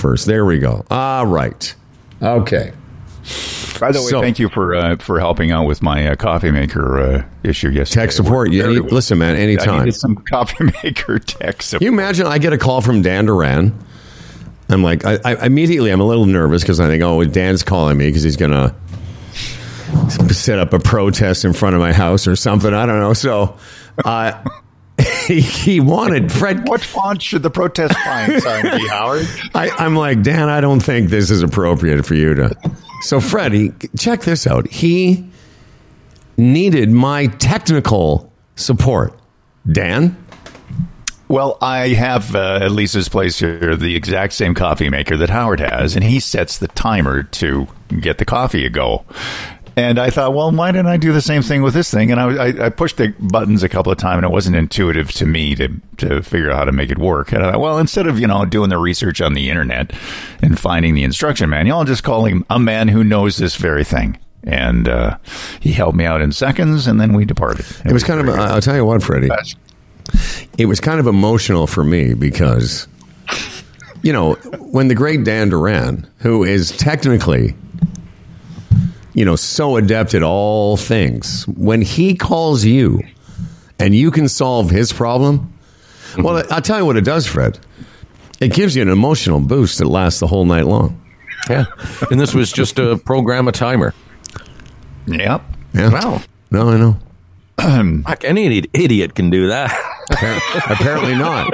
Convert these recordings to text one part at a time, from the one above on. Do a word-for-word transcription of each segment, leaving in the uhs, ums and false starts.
first. There we go. All right. Okay. By the way, so, thank you for uh, for helping out with my uh, coffee maker uh, issue yesterday. Tech support. You need, listen, man, anytime. I needed some coffee maker tech support. You imagine I get a call from Dan Duran. I'm like, I, I immediately, I'm a little nervous because I think, oh, Dan's calling me because he's going to set up a protest in front of my house or something. I don't know. So uh, he, he wanted Fred. What font should the protest sign be, Howard? I, I'm like, Dan, I don't think this is appropriate for you to. So, Freddie, check this out. He needed my technical support. Dan? Well, I have uh, at Lisa's place here the exact same coffee maker that Howard has, and he sets the timer to get the coffee to go. And I thought, well, why didn't I do the same thing with this thing? And I, I, I pushed the buttons a couple of times, and it wasn't intuitive to me to, to figure out how to make it work. And I thought, well, instead of, you know, doing the research on the internet and finding the instruction manual, I'll just call him a man who knows this very thing. And uh, he helped me out in seconds, and then we departed. It, it was, was kind of, a, I'll tell you what, Freddie. Best. It was kind of emotional for me because, you know, when the great Dan Duran, who is technically, you know, so adept at all things, when he calls you and you can solve his problem, well, I'll tell you what it does, Fred. It gives you an emotional boost that lasts the whole night long. Yeah. And this was just a program a timer. Yep. Yeah. Wow. No, I know. Like any idiot can do that. Apparently not.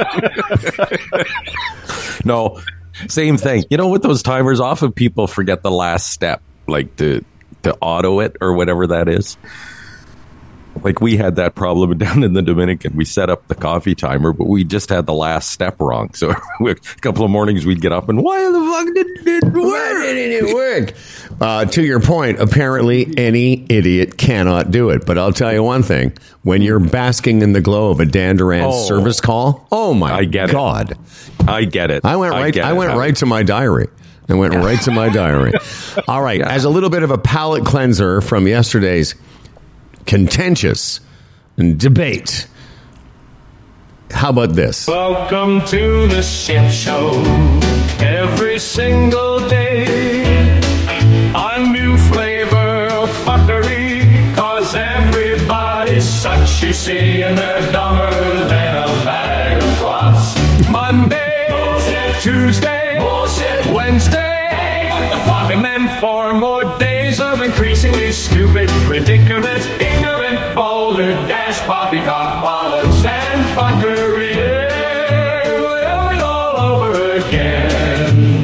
No, same thing. You know, with those timers, often people forget the last step, like to to auto it or whatever that is. Like we had that problem down in the Dominican. We set up the coffee timer, but we just had the last step wrong. So a couple of mornings we'd get up and why the fuck did it work? Why didn't it work? Uh, to your point, apparently any idiot cannot do it. But I'll tell you one thing: when you're basking in the glow of a Dan Duran oh, service call, oh my I get God, it. I get it. I went right. I, I went it. right to my diary. I went right to my diary. All right, yeah. As a little bit of a palate cleanser from yesterday's contentious debate. How about this? Welcome to the shit show. Every single day, a new flavor of fuckery. Cause everybody's such, you see, and they're dumber than a bag of clots. Monday, bullshit. Tuesday, bullshit. Wednesday, and then four more days of increasingly stupid, ridiculous, ignorant, boulder, dash, poppycock, bollocks, and fuckery. We'll be all over again.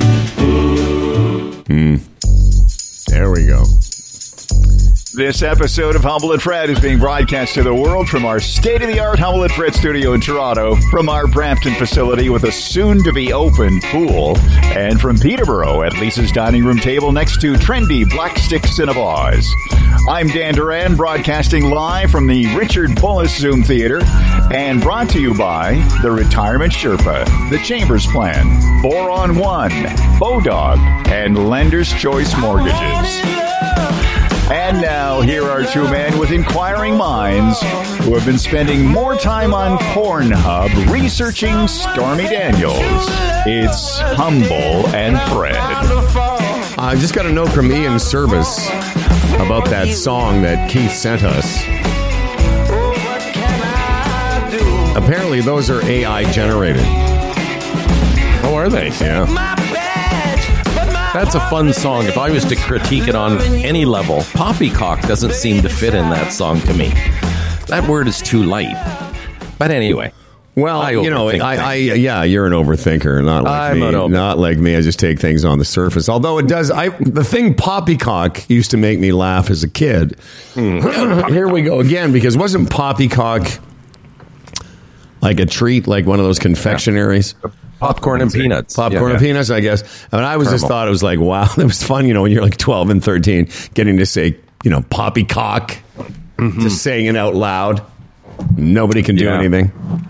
Mm. There we go. This episode of Humble and Fred is being broadcast to the world from our state-of-the-art Humble and Fred studio in Toronto, from our Brampton facility with a soon-to-be-open pool, and from Peterborough at Lisa's dining room table next to trendy Black Stick Cinemas. I'm Dan Duran, broadcasting live from the Richard Bullis Zoom Theater, and brought to you by the Retirement Sherpa, the Chambers Plan, four on one, Bodog, and Lender's Choice Mortgages. And now, here are two men with inquiring minds who have been spending more time on Pornhub researching Stormy Daniels. It's Humble and Fred. I just got a note from Ian Service about that song that Keith sent us. Apparently, those are A I generated. Oh, are they? Yeah. That's a fun song. If I was to critique it on any level, poppycock doesn't seem to fit in that song to me. That word is too light. But anyway. Well, I you know, I, I yeah, you're an overthinker, not like I'm me. an over- Not like me. I just take things on the surface. Although it does, I the thing poppycock used to make me laugh as a kid. Mm. Here we go again, because wasn't poppycock like a treat, like one of those confectionaries? Yeah. Popcorn and peanuts. Popcorn yeah, and yeah. peanuts, I guess. I mean, I was Caramel. just thought it was like, wow, it was fun, you know, when you're like twelve and thirteen, getting to say, you know, poppycock, mm-hmm. just saying it out loud. Nobody can do yeah. anything.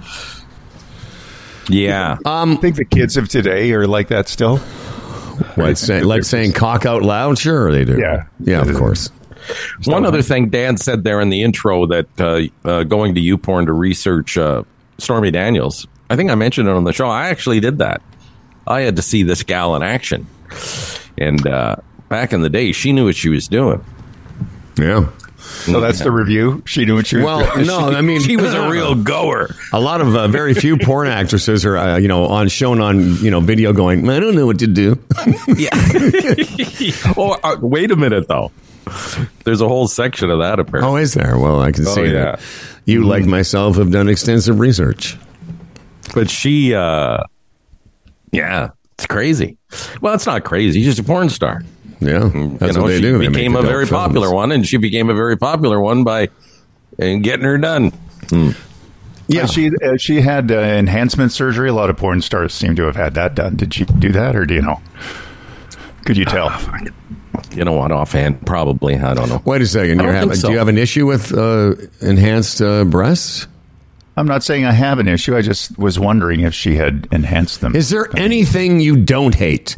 Yeah. Um, I think the kids of today are like that still. What, say, like saying cock out loud? Sure, they do. Yeah. Yeah, of course. One other thing Dan said there in the intro, that uh, uh, going to YouPorn to research uh, Stormy Daniels, I think I mentioned it on the show. I actually did that. I had to see this gal in action. And uh, back in the day, she knew what she was doing. Yeah. So that's the review. She knew what she was Well, doing. no, I mean, She was a real goer. A lot of uh, very few porn actresses are, uh, you know, on shown on, you know, video going, I don't know what to do. Yeah. oh, uh, wait a minute, though. There's a whole section of that, apparently. Oh, is there? Well, I can Oh, see yeah. that. You, like myself, have done extensive research. But she, uh, yeah, it's crazy. Well, it's not crazy. She's a porn star. Yeah, that's you know, what they she do. They became make a adult very films. popular one, and she became a very popular one by uh, getting her done. Yeah, Uh, she uh, she had uh, enhancement surgery. A lot of porn stars seem to have had that done. Did she do that, or do you know? Could you tell? You know what? Offhand, probably. I don't know. Wait a second. I You're don't having, think so. Do you have an issue with uh, enhanced uh, breasts? I'm not saying I have an issue. I just was wondering if she had enhanced them. Is there anything you don't hate?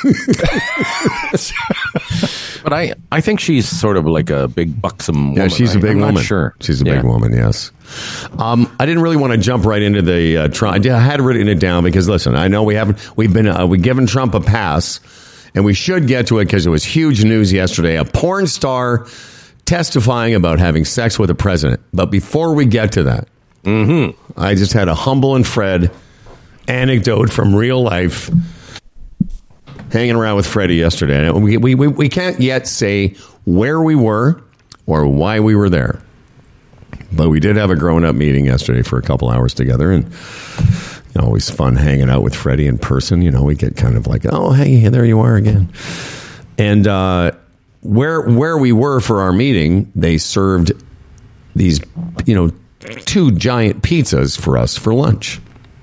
But I, I think she's sort of like a big buxom woman. Yeah, she's a I- big I'm not woman. sure. She's a Yeah. big woman, yes. Um, I didn't really want to jump right into the uh, Trump. I had written it down because, listen, I know we haven't, we've been, uh, we've given Trump a pass, and we should get to it because it was huge news yesterday. A porn star testifying about having sex with a president. But before we get to that, mm-hmm. I just had a Humble and Fred anecdote from real life. Hanging around with Freddie yesterday. We, we, we, we can't yet say where we were or why we were there. But we did have a grown-up meeting yesterday for a couple hours together, and you know, always fun hanging out with Freddie in person. You know, we get kind of like, oh, hey, there you are again. And uh, where where we were for our meeting, they served these, you know, two giant pizzas for us for lunch.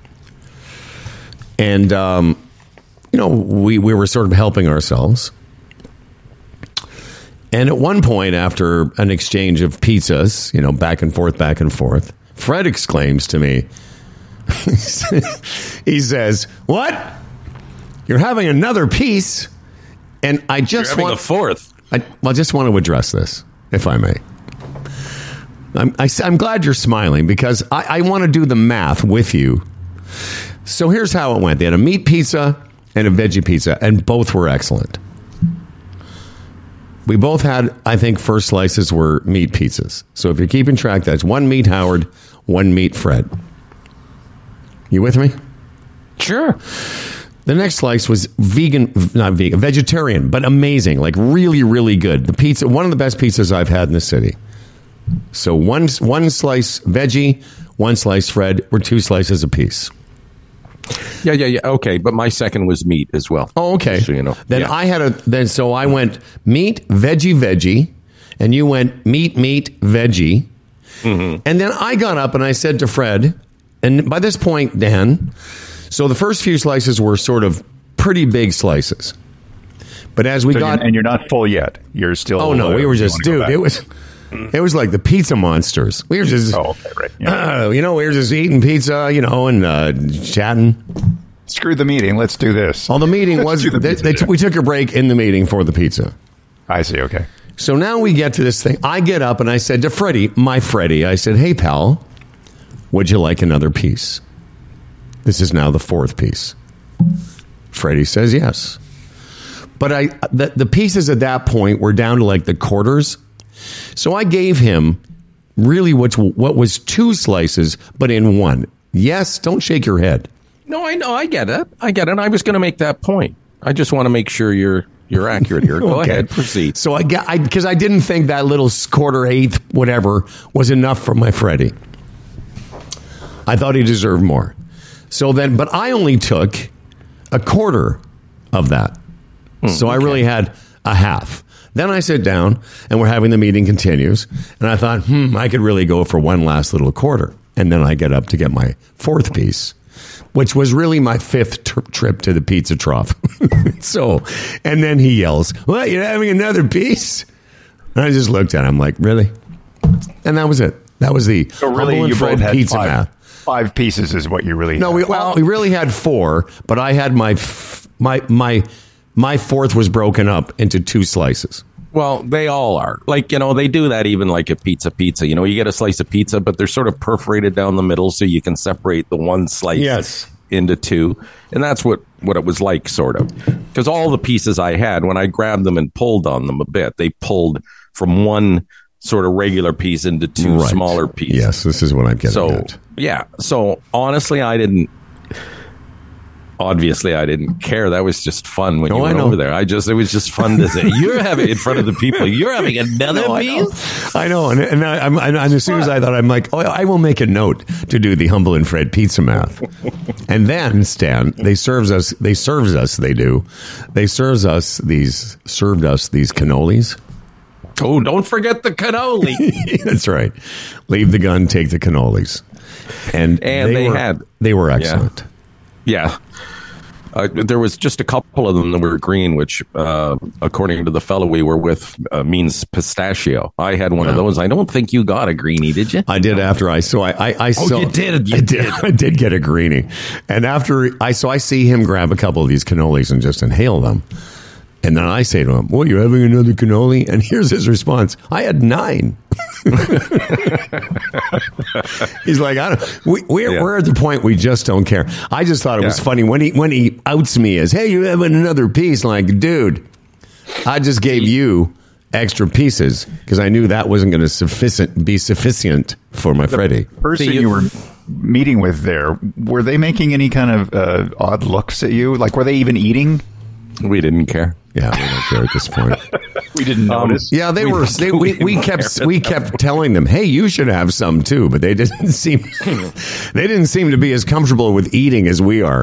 And, um, you know, we, we were sort of helping ourselves. And at one point, after an exchange of pizzas, you know, back and forth, back and forth, Fred exclaims to me, he says, what? You're having another piece? And I just Having want... a fourth. I, well, I just want to address this, if I may. I'm, I, I'm glad you're smiling because I, I want to do the math with you. So here's how it went. They had a meat pizza and a veggie pizza, and both were excellent. We both had, I think, first slices were meat pizzas. So if you're keeping track, that's one meat Howard, one meat Fred. You with me? Sure. The next slice was vegan, not vegan, vegetarian, but amazing, like really, really good. The pizza, one of the best pizzas I've had in the city. So one one slice veggie, one slice Fred, were two slices apiece. Yeah, yeah, yeah. Okay, but my second was meat as well. Oh, okay. So you know. Then yeah. I had a then so I went meat, veggie, veggie, and you went meat, meat, veggie. Mm-hmm. And then I got up and I said to Fred, and by this point, Dan, so the first few slices were sort of pretty big slices. But as we So got you're, and you're not full yet. You're still. Oh no, uh, we were you just wanna go dude, back. it was it was like the pizza monsters. We were just Oh, okay, right. Yeah. uh, you know, we were just eating pizza, you know, and uh, chatting. Screw the meeting. Let's do this. Well, the meeting Let's was do the they, pizza they, dinner. we took a break in the meeting for the pizza. I see. Okay. So now we get to this thing. I get up and I said to Freddie, my Freddie, I said, "Hey pal, would you like another piece?" This is now the fourth piece. Freddie says yes. But I the, the pieces at that point were down to like the quarters. So I gave him really what's, what was two slices, but in one. Yes, don't shake your head. No, I know. I get it. I get it. I was going to make that point. I just want to make sure you're you're accurate here. Go Okay. ahead. Proceed. So I got, I because I didn't think that little quarter eighth whatever was enough for my Freddie. I thought he deserved more. So then, but I only took a quarter of that. So I really had a half. Then I sit down and we're having the meeting continues. And I thought, hmm, I could really go for one last little quarter. And then I get up to get my fourth piece, which was really my fifth tr- trip to the pizza trough. So, and then he yells, "What, you're having another piece?" And I just looked at him like, really? And that was it. That was the So really, Humble and you Fred both had pizza five, math. five pieces is what you really. No, had. we well, we really had four, but I had my f- my my my fourth was broken up into two slices. Well, they all are. Like, you know, they do that even like a pizza pizza. You know, you get a slice of pizza, but they're sort of perforated down the middle so you can separate the one slice Yes. into two, and that's what, what it was like, sort of. Because all the pieces I had, when I grabbed them and pulled on them a bit, they pulled from one sort of regular piece into two Right. smaller pieces. Yes, this is what I'm getting So, at. yeah. So, honestly, I didn't... Obviously, I didn't care. That was just fun when Oh, you I went know. over there. I just, it was just fun to say, you're having in front of the people, you're having another No, I know. piece? I know, and, and, I, I'm, and as soon as I thought, I'm like, oh, I will make a note to do the Humble and Fred pizza math. And then, Stan, they serves us. They serves us. They do. They serves us these. Served us these cannolis. Oh, don't forget the cannoli. That's right. Leave the gun, take the cannolis. And And they were, had- they were excellent. Yeah. Uh, there was just a couple of them that were green, which, uh, according to the fellow we were with, uh, means pistachio. I had one of those. I don't think you got a greenie, did you? I did after I so I I, I Oh, saw, you did, you I did did. I did get a greenie, and after I so I see him grab a couple of these cannolis and just inhale them, and then I say to him, "Well, you're having another cannoli?" And here's his response: "I had nine." He's like, I don't. We, we're Yeah. we're at the point we just don't care. I just thought it was Yeah. funny when he when he outs me as, "Hey, you having another piece?" Like, dude, I just gave you extra pieces because I knew that wasn't going to sufficient be sufficient for my Freddie. person See, you- you were meeting with there, were they making any kind of uh, odd looks at you? Like, were they even eating? We didn't care. Yeah, we don't care at this point. We didn't notice. Yeah, they We were. don't- They, we we kept we kept telling them, "Hey, you should have some too," but they didn't seem they didn't seem to be as comfortable with eating as we are.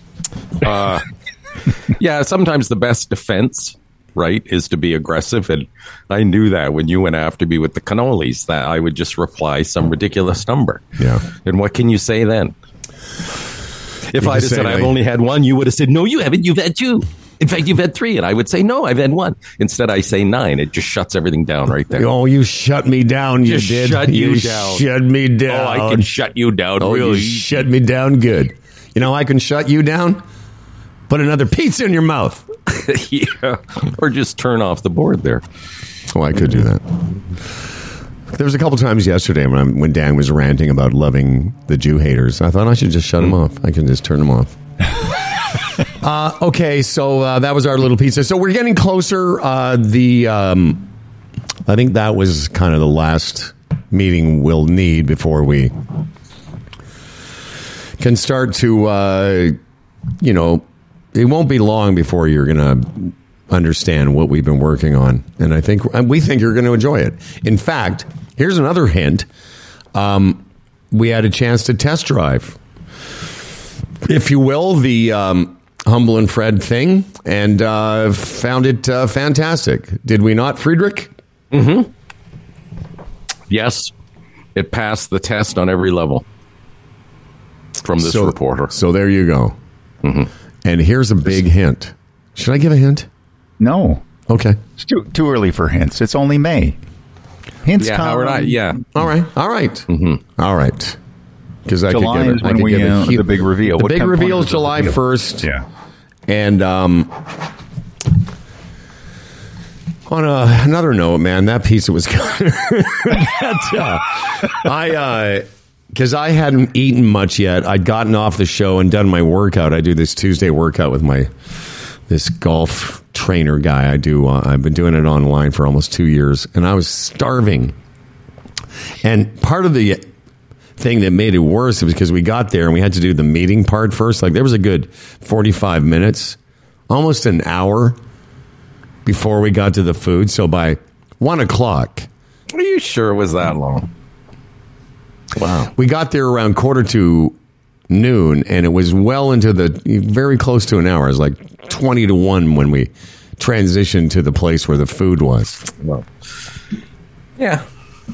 Yeah, sometimes the best defense, right, is to be aggressive. And I knew that when you went after me with the cannolis, that I would just reply some ridiculous number. Yeah. And what can you say then? If You I'd have just say said they- I've only had one, you would have said, no, you haven't. You've had two. In fact, you've had three. And I would say, no, I've had one. Instead, I say nine. It just shuts everything down right there. Oh, you shut me down. You Just did. shut you down. Shut me down. Oh, I can shut you down Oh, real you easy. shut me down good. You know, I can shut you down. Put another pizza in your mouth. Yeah. Or just turn off the board there. Oh, I could do that. There was a couple times yesterday when, I'm, when Dan was ranting about loving the Jew haters. I thought I should just shut Hmm. them off. I can just turn them off. uh, okay, so uh, that was our little pizza. So we're getting closer. Uh, the um, I think that was kind of the last meeting we'll need before we can start to, uh, you know, it won't be long before you're going to understand what we've been working on. And I think and we think you're going to enjoy it. In fact, here's another hint. Um, we had a chance to test drive, if you will, the um, Humble and Fred thing, and uh, found it uh, fantastic. Did we not, Friedrich? Yes. It passed the test on every level from this so, reporter. So there you go. And here's a big hint. Should I give a hint? No, Okay. it's too too early for hints. It's only May. Hints Yeah, come. Howard, I, yeah. All right. All right. Mm-hmm. All right. Because I July could give is it, I when could we, give it uh, hu- the big reveal. The What big kind of reveal point is is the July reveal? first. Yeah. And um, on a, another note, man, that pizza was good. That, uh, I, because I hadn't eaten much yet. I'd gotten off the show and done my workout. I do this Tuesday workout with my this golf trainer guy. I do. Uh, I've been doing it online for almost two years, and I was starving. And part of the thing that made it worse was because we got there and we had to do the meeting part first. Like there was a good forty-five minutes, almost an hour before we got to the food. So by one o'clock, Are you sure it was that long? Wow. we got there around quarter to noon, and it was well into the very close to an hour. It was like twenty to one when we transitioned to the place where the food was. Well, yeah.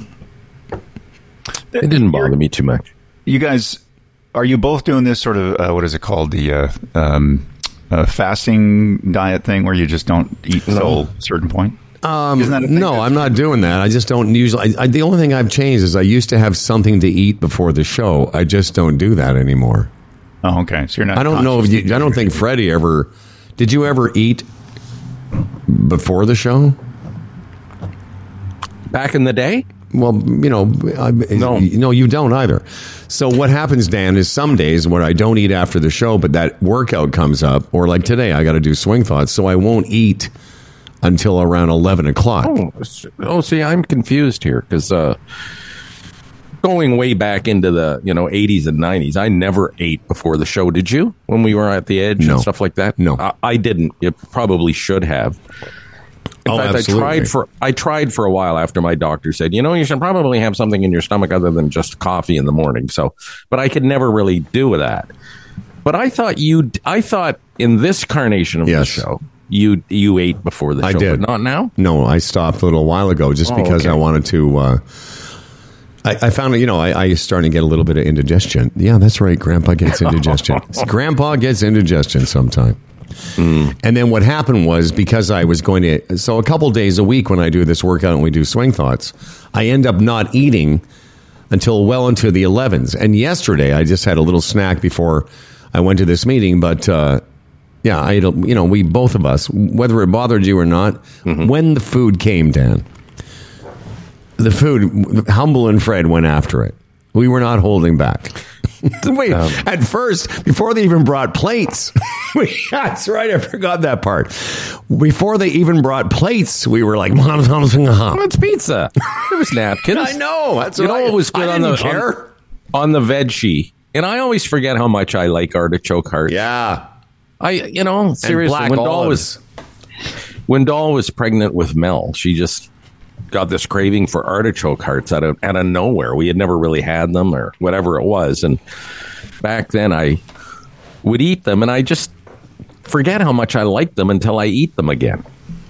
It didn't bother me too much. You guys, are you both doing this sort of uh, what is it called, the uh, um, uh, fasting diet thing, where you just don't eat until a certain point? Um, Isn't that a thing no, that's- I'm not doing that. I just don't usually. I, I, the only thing I've changed is I used to have something to eat before the show. I just don't do that anymore. Oh, okay. So you're not. I don't know if you, I don't think Freddie ever. Did you ever eat before the show? Back in the day? Well, you know, I, No. no, you don't either. So what happens, Dan, is some days when I don't eat after the show, but that workout comes up, or like today, I got to do swing thoughts, so I won't eat until around eleven o'clock. Oh, oh see, I'm confused here because uh, going way back into the you know eighties and nineties, I never ate before the show. Did you? When we were at the Edge No. and stuff like that? No. I, I didn't. You probably should have. In Oh, fact, absolutely. I tried for I tried for a while after my doctor said, you know, you should probably have something in your stomach other than just coffee in the morning. So, but I could never really do that. But I thought you, I thought in this carnation of Yes. the show, you you ate before the show, I did. but not now. No, I stopped a little while ago just Oh, because okay. I wanted to. Uh, I, I found, you know, I, I starting to get a little bit of indigestion. Yeah, that's right. Grandpa gets indigestion. Grandpa gets indigestion sometime. Mm. And then what happened was because I was going to, so a couple days a week when I do this workout and we do swing thoughts, I end up not eating until well into the elevens. And yesterday I just had a little snack before I went to this meeting, but uh, yeah, I, you know, we both of us, whether it bothered you or not, Mm-hmm. when the food came, Dan, the food, Humble and Fred went after it. We were not holding back. Wait, Um, at first, before they even brought plates, we, that's right, I forgot that part. Before they even brought plates, we were like, Mom, Mom, Mom. It's pizza. There was napkins. I know. That's You what know I, what was good I on the didn't care. on, on the veggie, and I always forget how much I like artichoke heart. Yeah. I you know seriously black when Doll olives. was when Doll was pregnant with Mel, she just got this craving for artichoke hearts out of out of nowhere. We had never really had them or whatever it was, and back then I would eat them, and I just forget how much I like them until I eat them again.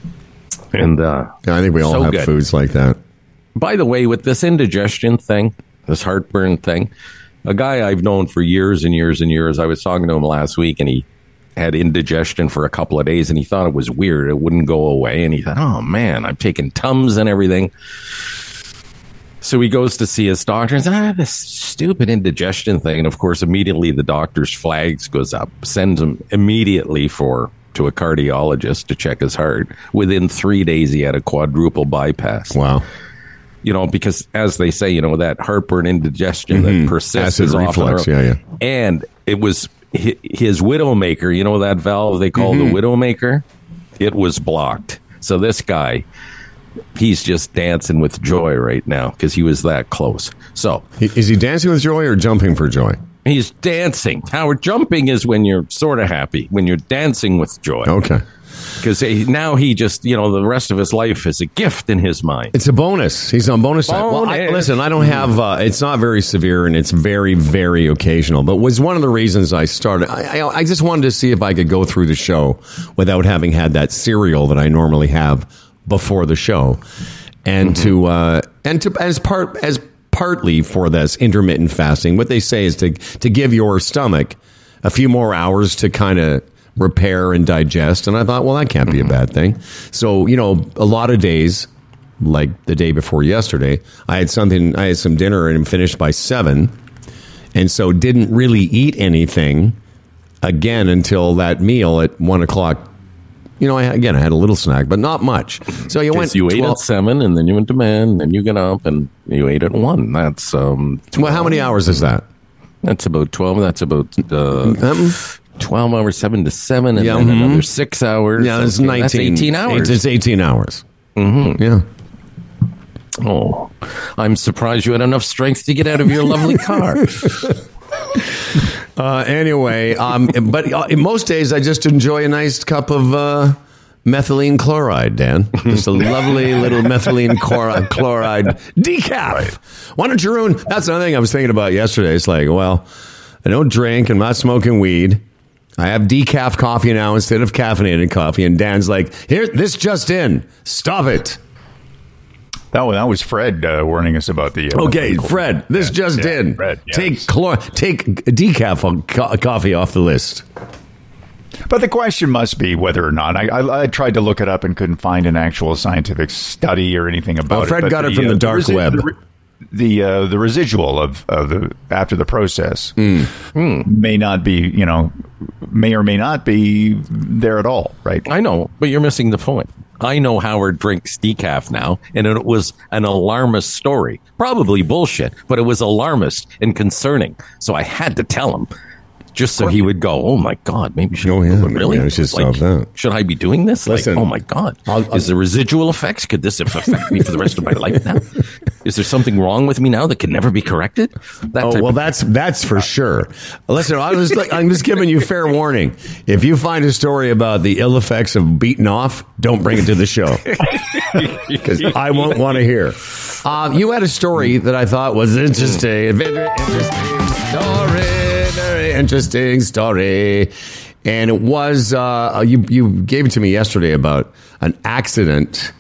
And uh, Yeah, I think we all so have good. foods like that. By the way, with this indigestion thing, this heartburn thing, a guy I've known for years and years and years, I was talking to him last week, and he had indigestion for a couple of days, and he thought it was weird. It wouldn't go away, and he thought, oh, man, I'm taking Tums and everything. So he goes to see his doctor and says, ah, this stupid indigestion thing. And, of course, immediately the doctor's flags goes up, sends him immediately for to a cardiologist to check his heart. Within three days, he had a quadruple bypass. Wow. You know, because as they say, you know, that heartburn indigestion that persists Acid is often reflux, a- yeah, yeah. And it was hi- his Widowmaker, you know, that valve they call the Widowmaker? It was blocked. So this guy, he's just dancing with joy right now because he was that close. So Is he dancing with joy or jumping for joy? he's dancing. Howard, jumping is when you're sort of happy, when you're dancing with joy. Okay. Because now he just, you know, the rest of his life is a gift in his mind. It's a bonus. He's on bonus time. Well, I, Bonus. listen, I don't have. Uh, it's not very severe, and it's very, very occasional. But was one of the reasons I started. I, I, I just wanted to see if I could go through the show without having had that cereal that I normally have before the show, and to uh, and to as part as partly for this intermittent fasting. What they say is to to give your stomach a few more hours to kind of repair and digest. And I thought, well, that can't be a bad thing. So, you know, a lot of days, like the day before yesterday, I had something, I had some dinner and finished by seven. And so didn't really eat anything again until that meal at one o'clock. You know, I, again, I had a little snack, but not much. So you went, You ate twelve at seven, and then you went to bed, and then you got up, and you ate at one. That's um. well, how many hours is that? That's about twelve. That's about uh, Um, twelve hours, seven to seven, and Yeah, then mhm. another six hours. yeah, it's Okay, nineteen. That's eighteen hours. It's eighteen hours. Mm-hmm. Yeah. Oh, I'm surprised you had enough strength to get out of your lovely car. Uh, anyway, um, but uh, in most days I just enjoy a nice cup of uh, methylene chloride, Dan. Just a lovely little methylene chlor- chloride decaf. Why don't you ruin? That's another thing I was thinking about yesterday. It's like, well, I don't drink. I'm not smoking weed. I have decaf coffee now instead of caffeinated coffee. And Dan's like, here, this just in. Stop it. That was, that was Fred uh, warning us about the. Uh, Okay, Fred, this Yeah, just yeah, in. Fred, yes. Take chlor- take decaf on co- coffee off the list. But the question must be whether or not I, I, I tried to look it up and couldn't find an actual scientific study or anything about Oh, it. Fred but got it from the dark resi- web. The, re- the, uh, the residual of, of the after the process may not be, you know, may or may not be there at all, right? I know, but you're missing the point. I know Howard drinks decaf now, and it was an alarmist story. Probably bullshit, but it was alarmist and concerning. So I had to tell him, just so he would go, oh my God, maybe should, Oh, yeah, maybe really? I should Like, stop that. should I be doing this? Listen, like, oh my God, I'll- I'll- is there residual effects? Could this affect me for the rest of my life now? Is there something wrong with me now that can never be corrected? That Oh type well, of- that's that's for sure. Listen, I was like, I'm just giving you fair warning. If you find a story about the ill effects of beating off, don't bring it to the show because I won't want to hear. Uh, you had a story that I thought was interesting. Very interesting story. Very interesting story. And it was uh, you. You gave it to me yesterday about an accident.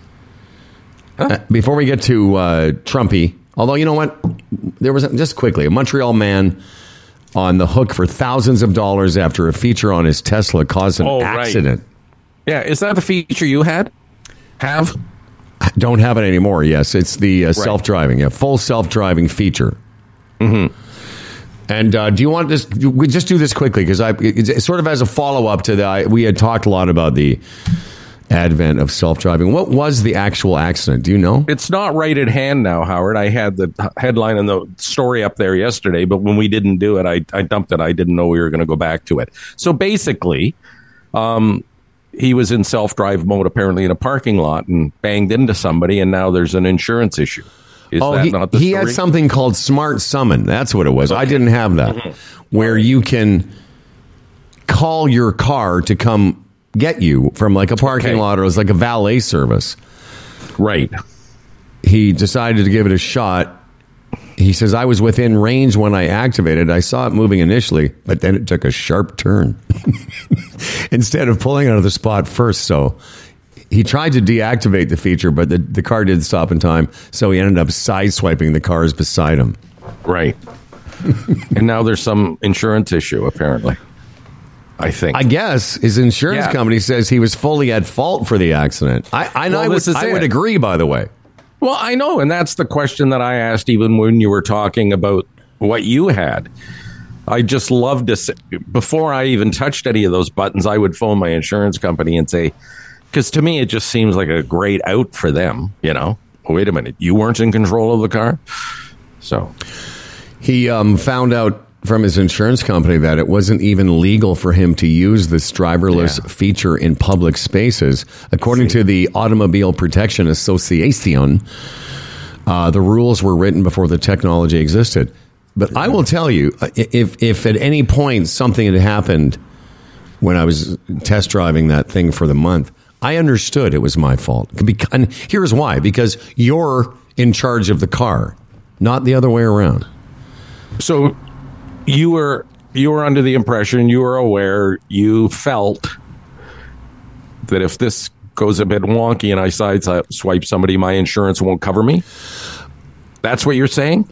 Uh, before we get to uh, Trumpy, although you know what, there was just quickly a Montreal man on the hook for thousands of dollars after a feature on his Tesla caused an Oh, right. accident. yeah, is that the feature you had? Have? Don't have it anymore. Yes, it's the uh, self-driving, yeah, full self-driving feature. Mm-hmm. And uh, do you want this? We just do this quickly because I it's sort of as a follow-up to the. We had talked a lot about the advent of self-driving. What was the actual accident? Do you know? It's not right at hand now, Howard. I had the headline and the story up there yesterday, but when we didn't do it, I, I dumped it. I didn't know we were going to go back to it. So basically, um, he was in self-drive mode apparently in a parking lot and banged into somebody, and now there's an insurance issue. Is oh, that he, not the he story? had something called Smart Summon. That's what it was. I didn't have that. Mm-hmm. Where you can call your car to come get you from like a parking Okay. lot, or it was like a valet service. Right. He decided to give it a shot. He says, I was within range when I activated. I saw it moving initially, but then it took a sharp turn instead of pulling out of the spot first. So he tried to deactivate the feature, but the, the car didn't stop in time. So he ended up sideswiping the cars beside him. Right. And now there's some insurance issue, apparently. I think. I guess his insurance Yeah. company says he was fully at fault for the accident. I, I, Well, I, would, this is I would it. agree, by the way. Well, I know, and that's the question that I asked even when you were talking about what you had. I just love to say, before I even touched any of those buttons, I would phone my insurance company and say, because to me, it just seems like a great out for them, you know? Wait a minute, you weren't in control of the car? So. He um, found out from his insurance company that it wasn't even legal for him to use this driverless Yeah. feature in public spaces. According to the Automobile Protection Association, uh, the rules were written before the technology existed. But I will tell you, if if at any point something had happened when I was test driving that thing for the month, I understood it was my fault. And here's why. Because you're in charge of the car, not the other way around. So you were you were under the impression, you were aware, you felt that if this goes a bit wonky and I side swipe somebody, my insurance won't cover me? That's what you're saying?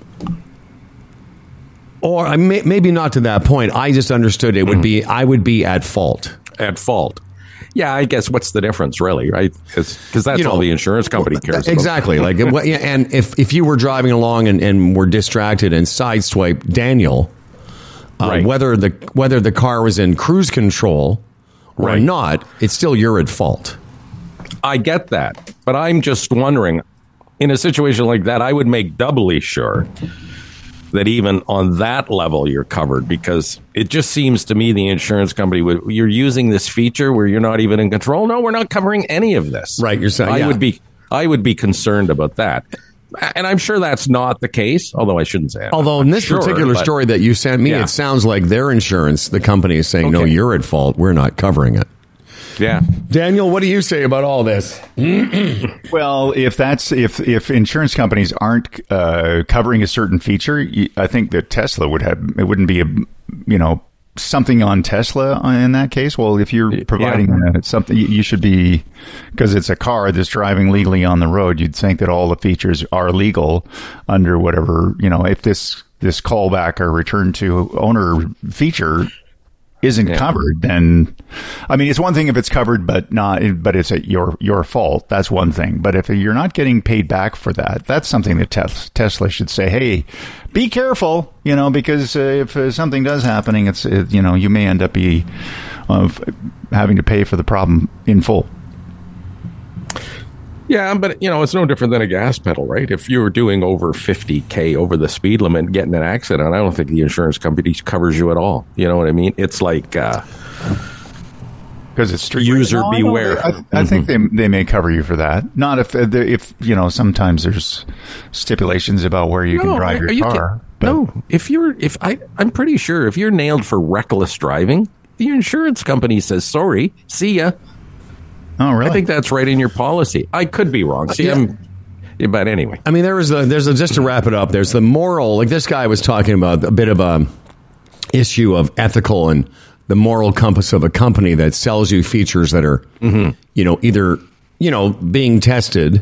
Or I may, maybe not to that point. I just understood it would be I would be at fault. At fault. Yeah, I guess what's the difference, really, right? Because that's You know, all the insurance company cares about. Exactly. Like, it- yeah, and if if you were driving along and, and were distracted and sideswiped Daniel, uh, Right. whether the whether the car was in cruise control or Right. not, it's still you're at fault. I get that, but I'm just wondering, in a situation like that, I would make doubly sure that even on that level you're covered, because it just seems to me the insurance company would, you're using this feature where you're not even in control. No, we're not covering any of this. Right, you're saying- I yeah. would be I would be concerned about that. And I'm sure that's not the case, although I shouldn't say it. Although in this Sure, particular but- story that you sent me, Yeah. it sounds like their insurance, the company is saying, no, Okay. you're at fault. We're not covering it. Yeah. Daniel, what do you say about all this? Well, if that's if if insurance companies aren't uh, covering a certain feature, you- I think that Tesla would have it wouldn't be a you know something on Tesla in that case. Well, if you're providing uh, something, you you should be, because it's a car that's driving legally on the road. You'd think that all the features are legal under whatever you know. If this this callback or return to owner feature isn't Yeah. covered, then I mean it's one thing if it's covered but not but it's a, your your fault. That's one thing. But if you're not getting paid back for that, that's something that tes- Tesla should say, hey, be careful, you know, because uh, if uh, something does happening, it's it, you know, you may end up be of having to pay for the problem in full. Yeah, but, you know, it's no different than a gas pedal, right? If you're doing over fifty K over the speed limit and getting an accident, I don't think the insurance company covers you at all. You know what I mean? It's like... Uh, because it's street user no, beware. I, I, I mm-hmm. think they they may cover you for that. Not if if you know. Sometimes there's stipulations about where you no, can drive your you car. But. No, if you're if I I'm pretty sure if you're nailed for reckless driving, the insurance company says sorry, see ya. Oh, really? I think that's right in your policy. I could be wrong. See, yeah. I'm. Yeah, but anyway, I mean, there was a, there's a, just to wrap it up. There's the moral. Like this guy was talking about a bit of a issue of ethical and the moral compass of a company that sells you features that are, mm-hmm. you know, either, you know, being tested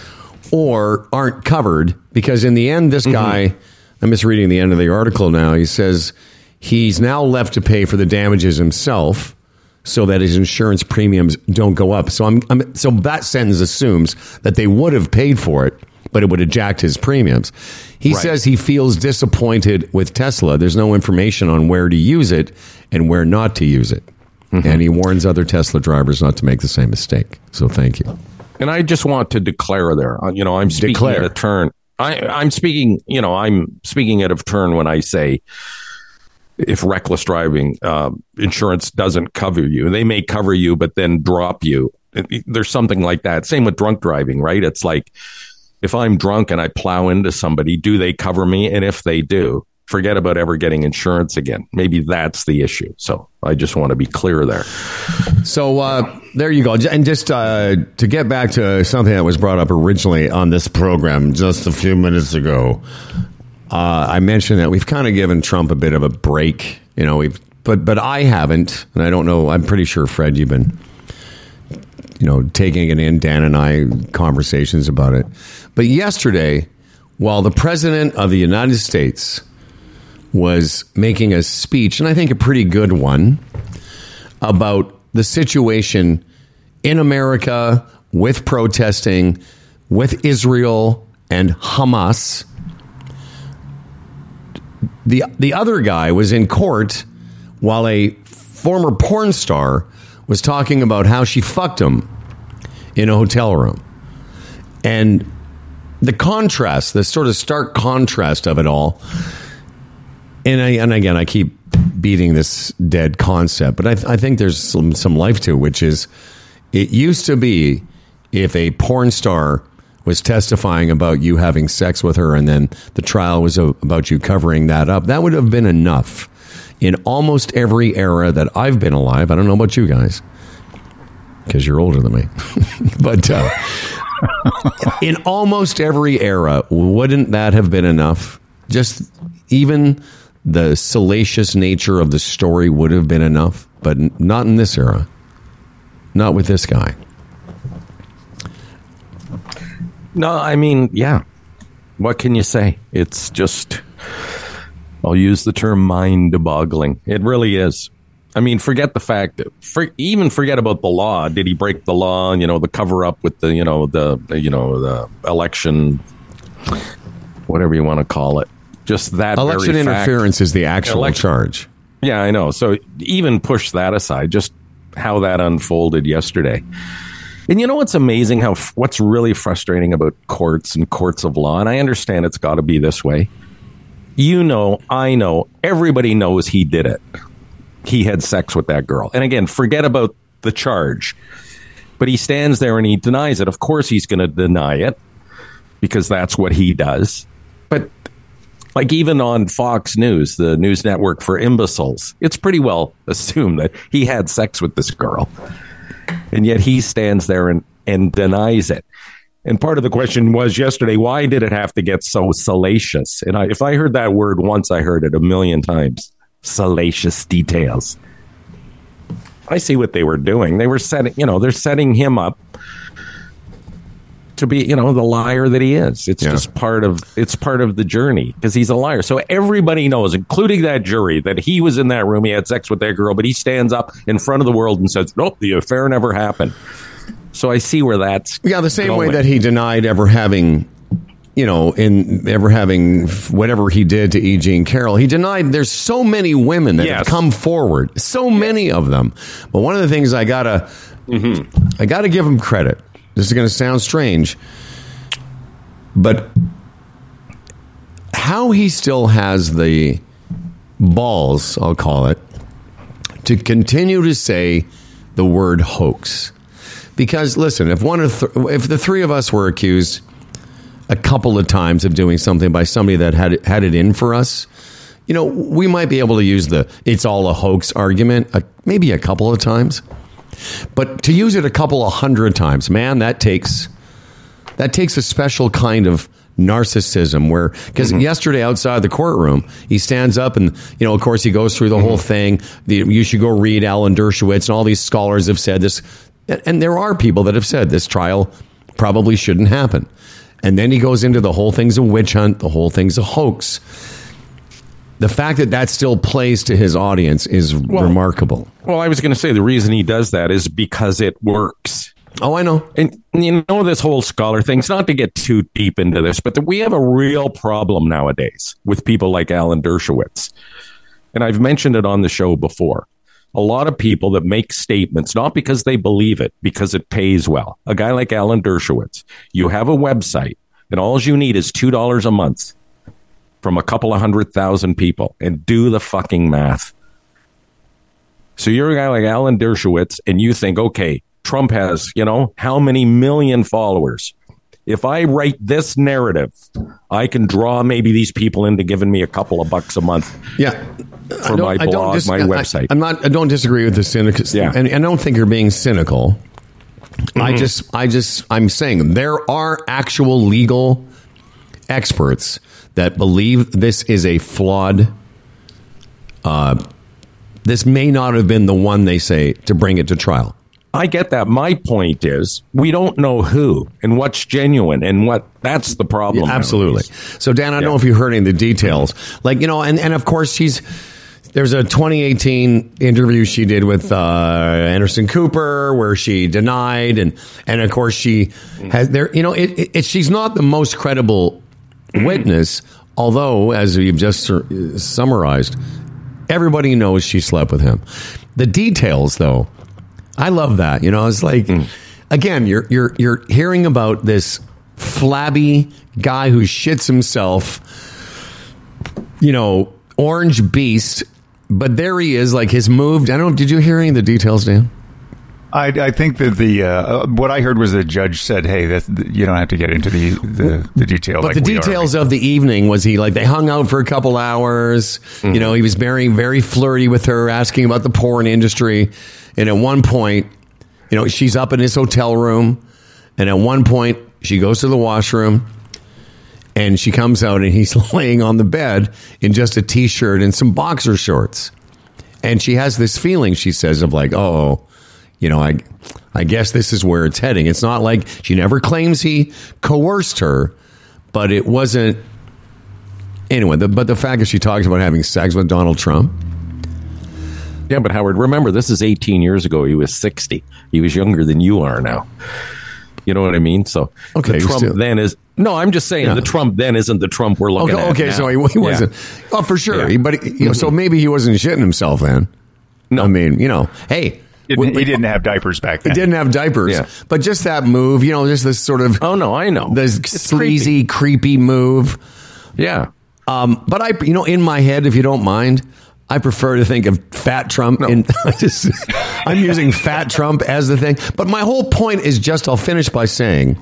or aren't covered. Because in the end, this mm-hmm. guy, I'm just reading the end of the article now. He says he's now left to pay for the damages himself so that his insurance premiums don't go up. So I'm, I'm so that sentence assumes that they would have paid for it, but it would have jacked his premiums. He right. says he feels disappointed with Tesla. There's no information on where to use it and where not to use it. Mm-hmm. And he warns other Tesla drivers not to make the same mistake. So thank you. And I just want to declare there, you know, I'm speaking declare. at a turn. I, I'm speaking, you know, I'm speaking at a turn when I say if reckless driving uh, insurance doesn't cover you, they may cover you, but then drop you. There's something like that. Same with drunk driving, right? It's like, if I'm drunk and I plow into somebody, do they cover me? And if they do, forget about ever getting insurance again. Maybe that's the issue. So I just want to be clear there. So uh, there you go. And just uh, to get back to something that was brought up originally on this program just a few minutes ago, uh, I mentioned that we've kind of given Trump a bit of a break. You know, we've but but I haven't, and I don't know. I'm pretty sure, Fred, you've been, you know, taking it in, Dan and I, conversations about it. But yesterday, while the president of the United States was making a speech, and I think a pretty good one, about the situation in America with protesting, with Israel and Hamas, the the other guy was in court while a former porn star was talking about how she fucked him in a hotel room. And the contrast, the sort of stark contrast of it all, and, I, and again, I keep beating this dead concept, but I, th- I think there's some, some life to it, which is, it used to be if a porn star was testifying about you having sex with her and then the trial was a, about you covering that up, that would have been enough. In almost every era that I've been alive, I don't know about you guys, because you're older than me, but uh, in almost every era, wouldn't that have been enough? Just even the salacious nature of the story would have been enough, but not in this era. Not with this guy. No, I mean, yeah. What can you say? It's just, I'll use the term mind-boggling. It really is. I mean, forget the fact that, for, even forget about the law. Did he break the law? You know, the cover up with the, you know, the, you know, the election, whatever you want to call it. Just that election very interference fact, is the actual election, charge. Yeah, I know. So even push that aside, just how that unfolded yesterday. And you know what's amazing? How what's really frustrating about courts and courts of law, and I understand it's got to be this way. You know, I know, everybody knows he did it. He had sex with that girl. And again, forget about the charge. But he stands there and he denies it. Of course he's going to deny it because that's what he does. But like even on Fox News, the news network for imbeciles, it's pretty well assumed that he had sex with this girl. And yet he stands there and, and denies it. And part of the question was yesterday, why did it have to get so salacious? And I, if I heard that word once, I heard it a million times. Salacious details. I see what they were doing. They were setting, you know, they're setting him up to be, you know, the liar that he is. It's yeah. just part of, it's part of the journey because he's a liar. So everybody knows, including that jury, that he was in that room. He had sex with that girl, but he stands up in front of the world and says, nope, the affair never happened. So I see where that's yeah, the same going. way that he denied ever having, you know, in ever having whatever he did to E. Jean Carroll. He denied there's so many women that yes. have come forward, so many of them. But one of the things I gotta, mm-hmm. I gotta give him credit. this is going to sound strange, but how he still has the balls, I'll call it, to continue to say the word hoax. Because, listen, if one of th- if the three of us were accused a couple of times of doing something by somebody that had it, had it in for us, you know, we might be able to use the it's all a hoax argument uh, maybe a couple of times. But to use it a couple of hundred times, man, that takes that takes a special kind of narcissism where, because mm-hmm. yesterday outside the courtroom, he stands up and, you know, of course, he goes through the mm-hmm. whole thing. The, you should go read Alan Dershowitz, and all these scholars have said this. And there are people that have said this trial probably shouldn't happen. And then he goes into the whole thing's a witch hunt, the whole thing's a hoax. The fact that that still plays to his audience is well, remarkable. Well, I was going to say the reason he does that is because it works. Oh, I know. And you know, this whole scholar thing, it's not to get too deep into this, but the, we have a real problem nowadays with people like Alan Dershowitz. And I've mentioned it on the show before. A lot of people that make statements, not because they believe it, because it pays well. A guy like Alan Dershowitz, you have a website, and all you need is two dollars a month from a couple of hundred thousand people, and do the fucking math. So you're a guy like Alan Dershowitz, and you think, okay, Trump has, you know, how many million followers? If I write this narrative, I can draw maybe these people into giving me a couple of bucks a month. Yeah. For my blog, dis- my website. I, I'm not. I don't disagree with the cynical. Yeah. And, and I don't think you're being cynical. Mm-hmm. I just. I just. I'm saying there are actual legal experts that believe this is a flawed. Uh, this may not have been the one they say to bring it to trial. I get that. My point is, we don't know who and what's genuine and what. That's the problem. Yeah, absolutely. Nowadays. So, Dan, I don't yeah. know if you heard any of the details. Like, you know, and, and of course, she's. There's a twenty eighteen interview she did with uh, Anderson Cooper where she denied, and and of course she has there. You know, it, it, it she's not the most credible witness, although, as we've just sur- summarized, everybody knows she slept with him. The details, though, I love that. You know, it's like mm. again, you're you're you're hearing about this flabby guy who shits himself. You know, orange beast. But there he is, like his move. I don't. Did you hear any of the details, Dan? I, I think that the uh, what I heard was the judge said, "Hey, that you don't have to get into the the, the detail." But like the details of the evening was he like they hung out for a couple hours. Mm-hmm. You know, he was very very flirty with her, asking about the porn industry. And at one point, you know, she's up in his hotel room, and at one point she goes to the washroom. And she comes out and he's laying on the bed in just a T-shirt and some boxer shorts. And she has this feeling, she says, of like, oh, you know, I I guess this is where it's heading. It's not like she never claims he coerced her, but it wasn't. Anyway, the, but the fact that she talks about having sex with Donald Trump. Yeah, but Howard, remember, this is eighteen years ago. He was sixty. He was younger than you are now. You know what I mean? So okay, the Trump still, then is no. I'm just saying yeah. the Trump then isn't the Trump we're looking okay, at. Okay, now. so he, he wasn't. Yeah. Oh, for sure. Yeah. But you know, so maybe he wasn't shitting himself then. No, I mean, you know, hey, he didn't, he didn't have diapers back then. He didn't have diapers. Yeah. But just that move, you know, just this sort of oh no, I know this it's sleazy, creepy. creepy move. Yeah. Um, but I, you know, in my head, if you don't mind. I prefer to think of Fat Trump. No. In, just, I'm using Fat Trump as the thing. But my whole point is just, I'll finish by saying,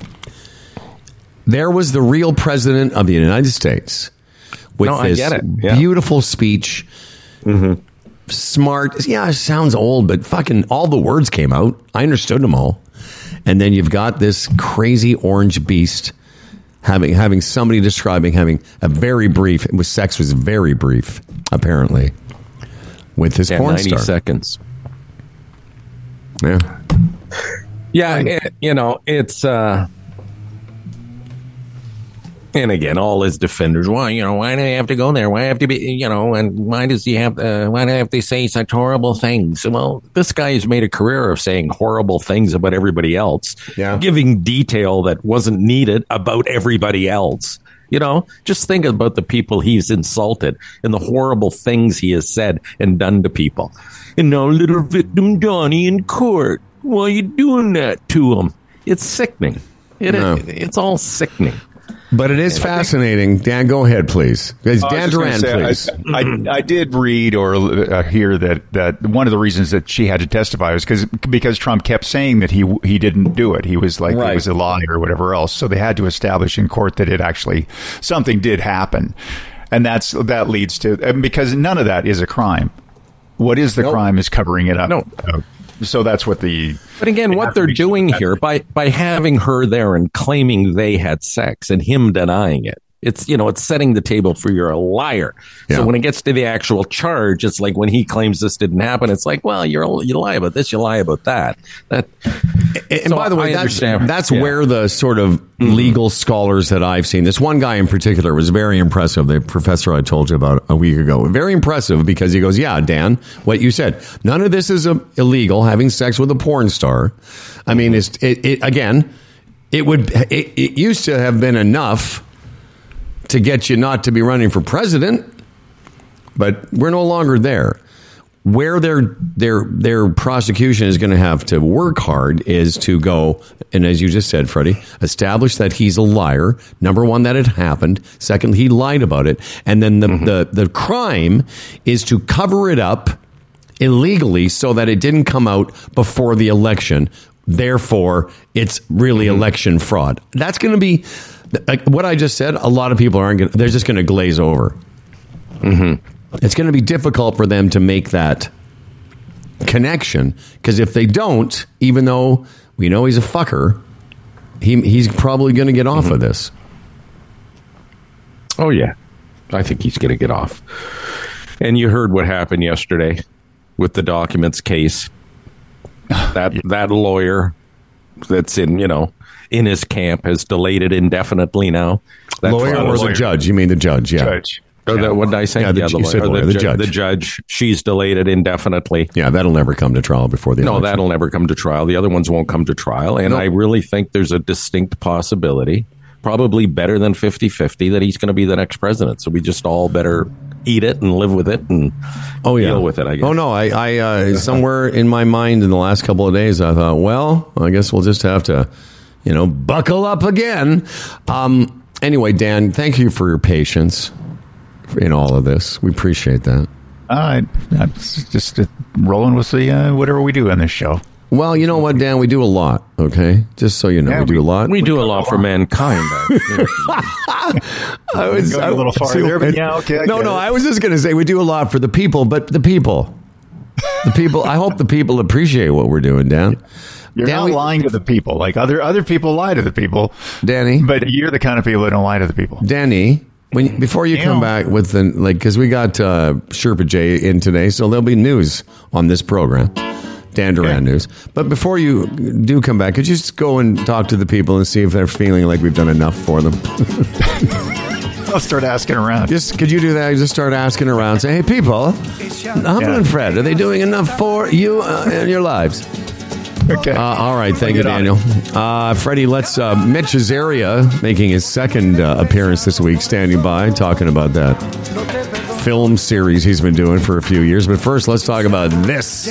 there was the real president of the United States with no, this I get it. Yeah. beautiful speech, mm-hmm. smart. Yeah, it sounds old, but fucking all the words came out. I understood them all. And then you've got this crazy orange beast having having somebody describing having a very brief, it was sex was very brief, apparently. With his yeah, porn ninety star. seconds. Yeah. Yeah, it, you know, it's... Uh, and again, all his defenders, why, you know, why do they have to go there? Why have to be, you know, and why does he have, uh, why do they have to say such horrible things? Well, this guy has made a career of saying horrible things about everybody else, yeah. giving detail that wasn't needed about everybody else. You know, just think about the people he's insulted and the horrible things he has said and done to people. And now little victim Donnie in court. Why are you doing that to him? it's sickening. It, No. it it's all sickening. But it is fascinating. Dan, go ahead, please. It's I was Dan just gonna Duran, say, please. I, I, I did read or uh, hear that, that one of the reasons that she had to testify was because because Trump kept saying that he he didn't do it. He was like Right. it was a lie or whatever else. So they had to establish in court that it actually something did happen, and that's that leads to and because none of that is a crime. What is the Nope. crime is covering it up. No. Uh, so that's what the. But again, they what have to they're make sure doing that- here by by having her there and claiming they had sex and him denying it, it's you know it's setting the table for you're a liar. Yeah. So when it gets to the actual charge, it's like when he claims this didn't happen, it's like, well, you're you lie about this, you lie about that. That And So by the way, I that's, understand. that's Yeah. where the sort of legal scholars that I've seen, this one guy in particular was very impressive. The professor I told you about a week ago, very impressive because he goes, yeah, Dan, what you said, none of this is uh, illegal. Having sex with a porn star. I mean, it's, it, it again, it would, it, it used to have been enough to get you not to be running for president, but we're no longer there. Where their their their prosecution is going to have to work hard is to go, and as you just said, Freddie, establish that he's a liar. Number one, that it happened. Second, he lied about it, and then the Mm-hmm. the, the crime is to cover it up illegally so that it didn't come out before the election. Therefore, it's really Mm-hmm. election fraud. That's going to be like what I just said. A lot of people aren't going. They're just going to glaze over. It's going to be difficult for them to make that connection because if they don't, even though we know he's a fucker, he he's probably going to get off of this. oh yeah, I think he's going to get off. And you heard what happened yesterday with the documents case. That that lawyer that's in you know in his camp has delayed it indefinitely now. That Lawyer trial or is- the judge? You mean the judge? Yeah, Judge. Oh, that, what did I say? Yeah, the- you said lawyer, lawyer, the, the ju- judge. The judge. She's delayed it indefinitely. yeah. That'll never come to trial before the No, election. that'll never come to trial. The other ones won't come to trial. And No. I really think there's a distinct possibility, probably better than fifty-fifty, that he's going to be the next president. So we just all better eat it and live with it and Oh yeah, deal with it, I guess. Oh no, I, I uh, somewhere in my mind in the last couple of days, I thought, well, I guess we'll just have to, you know, buckle up again. Um, anyway, Dan, thank you for your patience in all of this. We appreciate that. All right, I'm just uh, rolling with the uh, whatever we do on this show. Well, you know what, Dan, we do a lot. Okay, just so you know, Yeah, we do we- a lot. We do a lot for mankind. I was Going a little far there, but yeah, okay, I no, get no, it. I was just going to say we do a lot for the people, but the people, the people. I hope the people appreciate what we're doing, Dan. You're Dan, not we- lying to the people. Like other other people lie to the people, Danny. but you're the kind of people that don't lie to the people. Danny, when before you come Ew. back with the like, because we got uh, Sherpa J in today, so there'll be news on this program, Dan Duran Okay. news. But before you do come back, could you just go and talk to the people and see if they're feeling like we've done enough for them? I'll start asking around. Just could you do that? Just start asking around, say, "Hey, people, Humble Yeah. and Fred, are they doing enough for you uh, in your lives?" Okay. Uh, all right, thank I'll you, get on Daniel. Uh, Freddie, let's uh, Mitch Azaria making his second uh, appearance this week, standing by, talking about that film series he's been doing for a few years. But first, let's talk about this.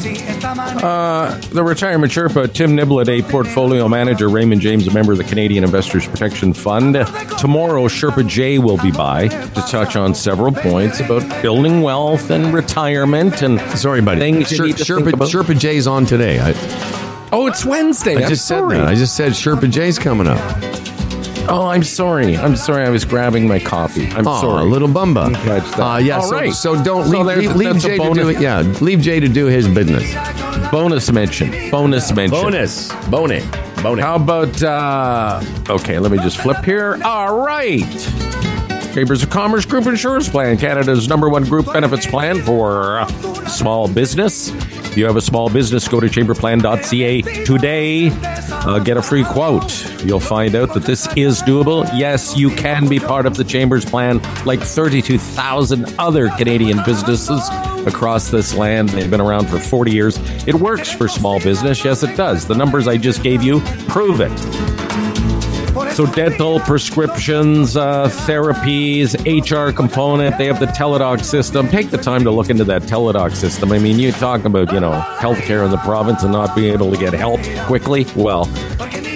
The retirement Sherpa, Tim Niblett, a portfolio manager, Raymond James, a member of the Canadian Investors Protection Fund. Tomorrow, Sherpa J will be by to touch on several points about building wealth and retirement and Sorry, buddy. things you Sher- need to Sherpa, think about. Sherpa J's on today. I, Oh, it's Wednesday. I I'm just said sorry. that. I just said Sherpa J's coming up. Oh, I'm sorry. I'm sorry. I was grabbing my coffee. I'm Oh, sorry. little bumba. Catch that. Uh, yeah, All so, right. so don't So leave, there's- leave, leave that's a Jay to bonus. do it. Yeah, leave Jay to do his business. Bonus mention. Bonus mention. Bonus. Bonus. Bonus. How about, uh, okay, let me just flip here. All right. Chambers of Commerce Group Insurance Plan, Canada's number one group benefits plan for small business. If you have a small business, go to chamberplan dot c a today. Uh, get a free quote. You'll find out that this is doable. Yes, you can be part of the Chambers plan like thirty-two thousand other Canadian businesses across this land. They've been around for forty years. It works for small business. Yes, it does. The numbers I just gave you prove it. So dental, prescriptions, uh, therapies, H R component, they have the Teladoc system. Take the time to look into that Teladoc system. I mean, you talk about, you know, healthcare in the province and not being able to get help quickly. Well,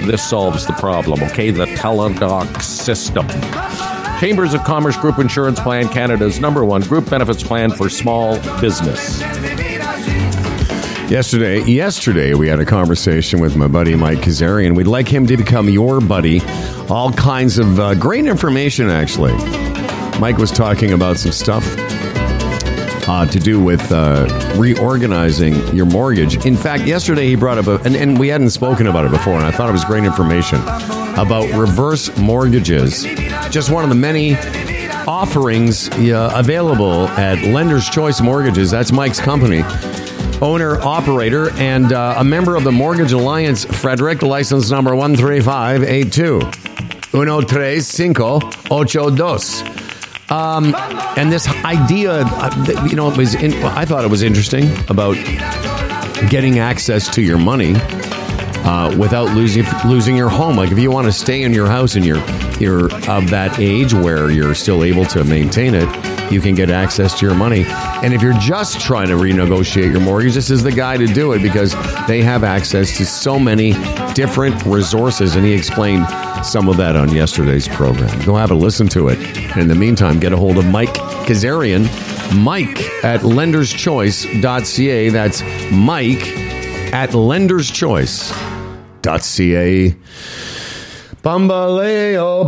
this solves the problem, okay? The Teladoc system. Chambers of Commerce Group Insurance Plan, Canada's number one group benefits plan for small business. Yesterday, yesterday we had a conversation with my buddy Mike Kazarian. We'd like him to become your buddy. All kinds of uh, great information, actually. Mike was talking about some stuff uh, to do with uh, reorganizing your mortgage. In fact, yesterday he brought up, a, and, and we hadn't spoken about it before, and I thought it was great information about reverse mortgages. Just one of the many offerings uh, available at Lender's Choice Mortgages. That's Mike's company. Owner, operator, and uh, a member of the Mortgage Alliance, Frederick, license number one three five eight two. Uno tres cinco ocho dos. Um, and this idea, uh, you know, it was in, I thought it was interesting about getting access to your money uh, without losing losing your home. Like if you want to stay in your house and you're you're of that age where you're still able to maintain it, you can get access to your money. And if you're just trying to renegotiate your mortgage, this is the guy to do it because they have access to so many different resources. And he explained some of that on yesterday's program. Go have a listen to it. And in the meantime, get a hold of Mike Kazarian, Mike at lenders choice dot c a. That's Mike at lenders choice dot c a. Bambaleo,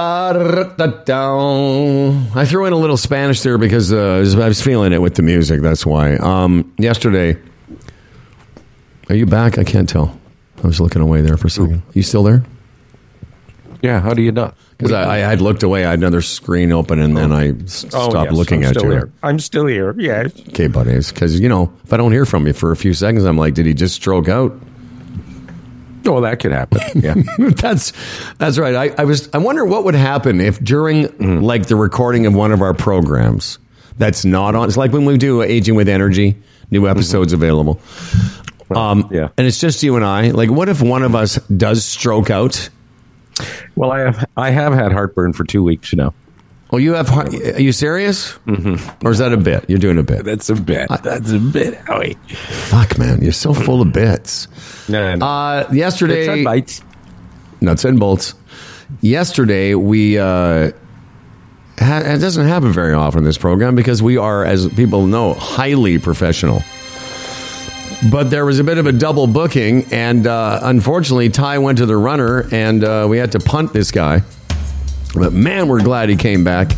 I threw in a little Spanish there because uh, I was feeling it with the music. That's why. Um, yesterday, are you back? I can't tell. I was looking away there for a second. You still there? Yeah, how do you know? Because I, I had looked away. I had another screen open, and then I s- Oh, stopped yes, looking I'm at still you. Here. I'm still here, yes. Okay, buddy. Because, you know, if I don't hear from you for a few seconds, I'm like, did he just stroke out? Oh, that could happen, yeah. that's that's right. I, I was. I wonder what would happen if during mm. like the recording of one of our programs that's not on. It's like when we do Aging with Energy, new episodes mm-hmm. available. Um, yeah, and it's just you and I. Like, what if one of us does stroke out? Well, I have. I have had heartburn for two weeks now. Oh, you have? Are you serious? Mm-hmm. Or is that a bit? You're doing a bit. That's a bit. I, That's a bit. Howie. Fuck, man, you're so full of bits. No, no. Uh, yesterday, bits and bites. Nuts and bolts. Yesterday, we. Uh, ha- it doesn't happen very often in this program because we are, as people know, highly professional. But there was a bit of a double booking, and uh, unfortunately, Ty went to the runner, and uh, we had to punt this guy. But man, we're glad he came back.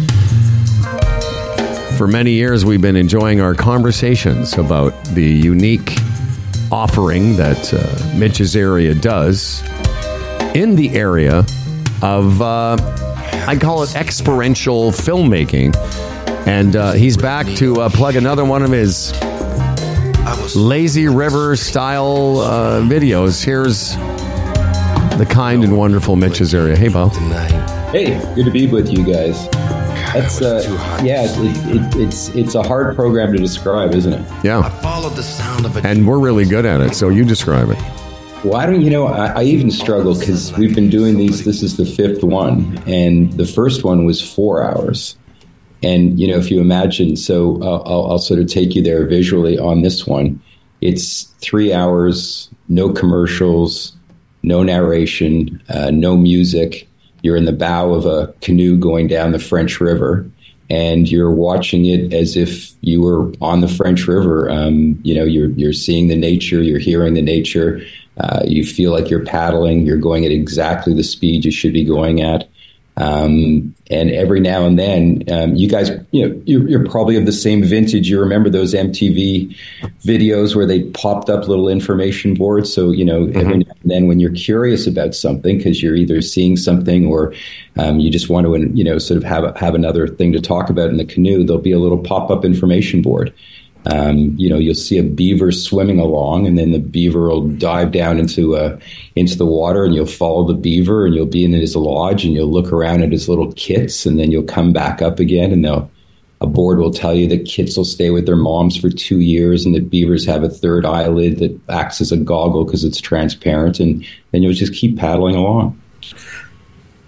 For many years, we've been enjoying our conversations about the unique offering that uh, Mitch's area does in the area of, uh, I call it experiential filmmaking. And uh, he's back to uh, plug another one of his lazy river style uh, videos. Here's the kind and wonderful Mitch's area. Hey, Bo. Hey, good to be with you guys. That's uh, yeah, it, it, it's it's a hard program to describe, isn't it? Yeah, and we're really good at it. So you describe it. Well, I don't, you know, I, I even struggle because we've been doing these. This is the fifth one, and the first one was four hours. And you know, if you imagine, so uh, I'll, I'll sort of take you there visually on this one. It's three hours, no commercials, no narration, uh, no music. You're in the bow of a canoe going down the French River, and you're watching it as if you were on the French River. Um, you know, you're you're seeing the nature, you're hearing the nature. Uh, you feel like you're paddling. You're going at exactly the speed you should be going at. Um, and every now and then, um, you guys, you know, you're, you're probably of the same vintage. You remember those M T V videos where they popped up little information boards. So, you know, mm-hmm. every now and then when you're curious about something, because you're either seeing something or um, you just want to, you know, sort of have have another thing to talk about in the canoe, there'll be a little pop-up information board. Um, you know, you'll see a beaver swimming along, and then the beaver will dive down into uh, into the water, and you'll follow the beaver, and you'll be in his lodge, and you'll look around at his little kits, and then you'll come back up again, and they'll, a board will tell you that kits will stay with their moms for two years, and that beavers have a third eyelid that acts as a goggle because it's transparent, and then you'll just keep paddling along.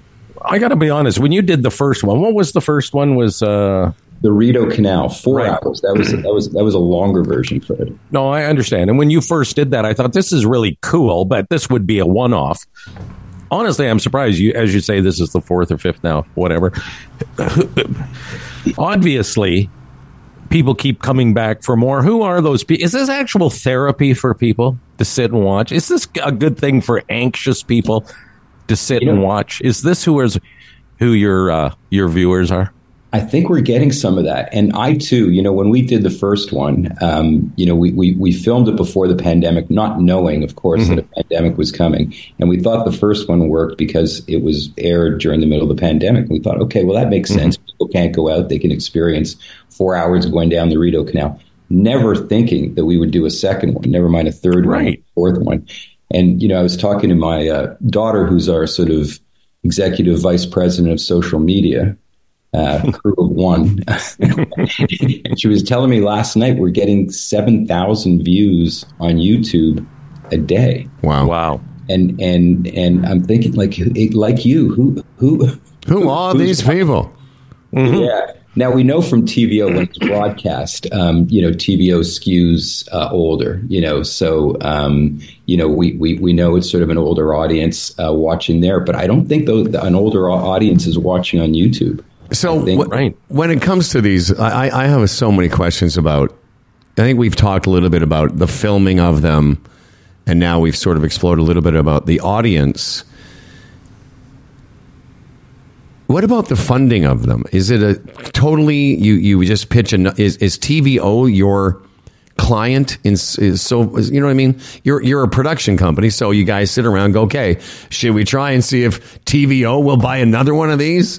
I got to be honest. When you did the first one, what was the first one? Was uh, the Rideau Canal, four right. hours. That was that was that was a longer version for it. No, I understand. And when you first did that, I thought this is really cool, but this would be a one-off. Honestly, I'm surprised. You, as you say, this is the fourth or fifth now, whatever. Obviously, people keep coming back for more. Who are those people? Is this actual therapy for people to sit and watch? Is this a good thing for anxious people to sit you know, and watch? Is this who is who your uh, your viewers are? I think we're getting some of that. And I, too, you know, when we did the first one, um, you know, we, we, we filmed it before the pandemic, not knowing, of course, mm-hmm. that a pandemic was coming. And we thought the first one worked because it was aired during the middle of the pandemic. We thought, OK, well, that makes mm-hmm. sense. People can't go out. They can experience four hours going down the Rideau Canal, never thinking that we would do a second one, never mind a third right. one, fourth one. And, you know, I was talking to my uh, daughter, who's our sort of executive vice president of social media. Uh, crew of one. And she was telling me last night we're getting seven thousand views on YouTube a day. Wow. Wow. And and and I'm thinking like like you, who who who are these people? Mm-hmm. Yeah. Now we know from T V O when it's broadcast, um, you know, T V O skews uh, older, you know, so, um, you know, we, we, we know it's sort of an older audience uh, watching there, but I don't think though an older audience is watching on YouTube. So think, w- right. when it comes to these, I, I have so many questions about, I think we've talked a little bit about the filming of them, and now we've sort of explored a little bit about the audience. What about the funding of them? Is it a totally, you, you just pitch, a, is, is T V O your client? In, is so, you know what I mean? You're, you're a production company, so you guys sit around and go, okay, should we try and see if T V O will buy another one of these?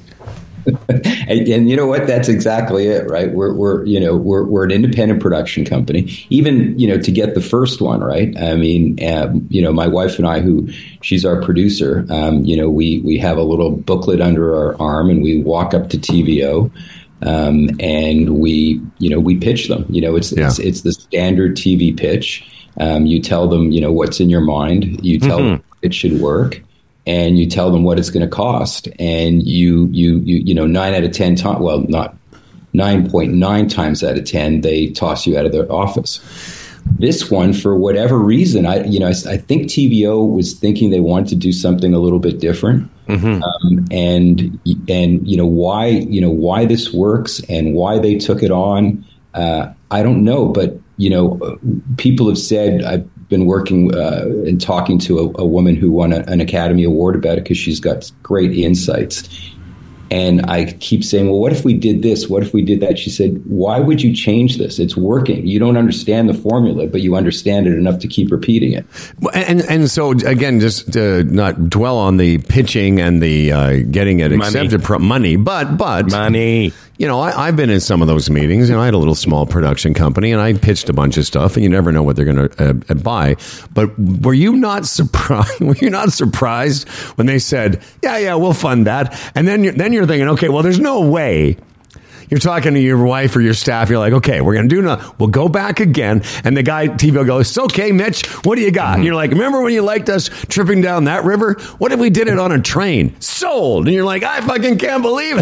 and, and you know what? That's exactly it, right? We're, we're, you know, we're, we're an independent production company. Even, you know, to get the first one, right? I mean, um, you know, my wife and I, who she's our producer, um, you know, we, we have a little booklet under our arm, and we walk up to T V O, um, and we, you know, we pitch them. You know, it's yeah. it's, it's the standard T V pitch. Um, you tell them, you know, what's in your mind. You tell mm-hmm. them it should work. And you tell them what it's going to cost, and you, you, you, you know, nine out of ten times, well, not nine point nine times out of ten, they toss you out of their office. This one, for whatever reason, I, you know, I, I think T V O was thinking they wanted to do something a little bit different, mm-hmm. um, and and you know why, you know why this works and why they took it on. Uh, I don't know, but you know, people have said I've been working uh, and talking to a, a woman who won a, an Academy Award about it because she's got great insights. And I keep saying, well, what if we did this? What if we did that? She said, why would you change this? It's working. You don't understand the formula, but you understand it enough to keep repeating it. And and so, again, just to not dwell on the pitching and the uh, getting it money. accepted pro- money, but, but money. You know, I, I've been in some of those meetings, and I had a little small production company, and I pitched a bunch of stuff, and you never know what they're going to uh, buy. But were you not surprised? Were you not surprised when they said, "Yeah, yeah, we'll fund that"? And then you're, then you're thinking, okay, well, there's no way. You're talking to your wife or your staff. You're like, okay, we're going to do no. We'll go back again. And the guy, T V will go, it's okay, Mitch. What do you got? Mm-hmm. And you're like, remember when you liked us tripping down that river? What if we did it on a train? Sold. And you're like, I fucking can't believe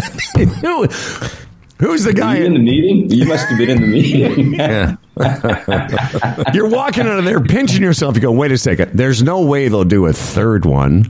it. Who's the guy? Were you in the meeting? You must have been in the meeting. Yeah. You're walking out of there pinching yourself. You go, wait a second. There's no way they'll do a third one.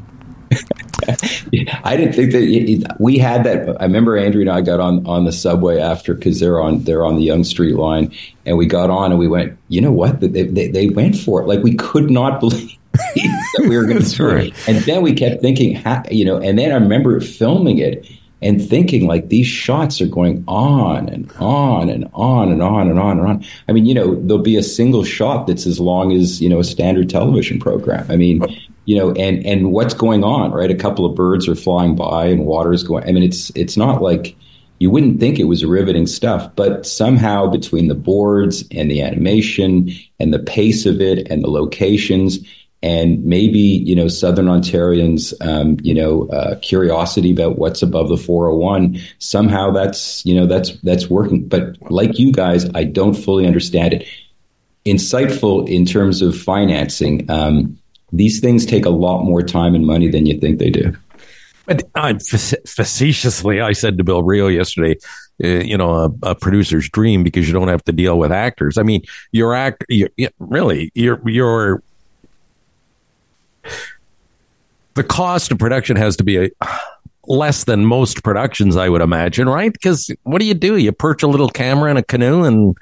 I didn't think that we had that. I remember Andrew and I got on, on the subway after, because they're on they're on the Yonge Street line, and we got on and we went, you know what? They they, they went for it. Like, we could not believe that we were going to do it. And then we kept thinking, you know, and then I remember filming it and thinking, like, these shots are going on and on and on and on and on and on. I mean, you know, there'll be a single shot that's as long as, you know, a standard television program. I mean, you know, and, and what's going on, right? A couple of birds are flying by and water's going. I mean, it's it's not like, you wouldn't think it was riveting stuff, but somehow between the boards and the animation and the pace of it and the locations, and maybe, you know, Southern Ontarians, um, you know, uh, curiosity about what's above the four oh one, somehow that's, you know, that's that's working. But like you guys, I don't fully understand it. Insightful in terms of financing. Um, these things take a lot more time and money than you think they do. I, facetiously, I said to Bill Rio yesterday, uh, you know, a, a producer's dream because you don't have to deal with actors. I mean, your act, you, you, really, your your the cost of production has to be a, less than most productions, I would imagine, right? Because what do you do? You perch a little camera in a canoe, and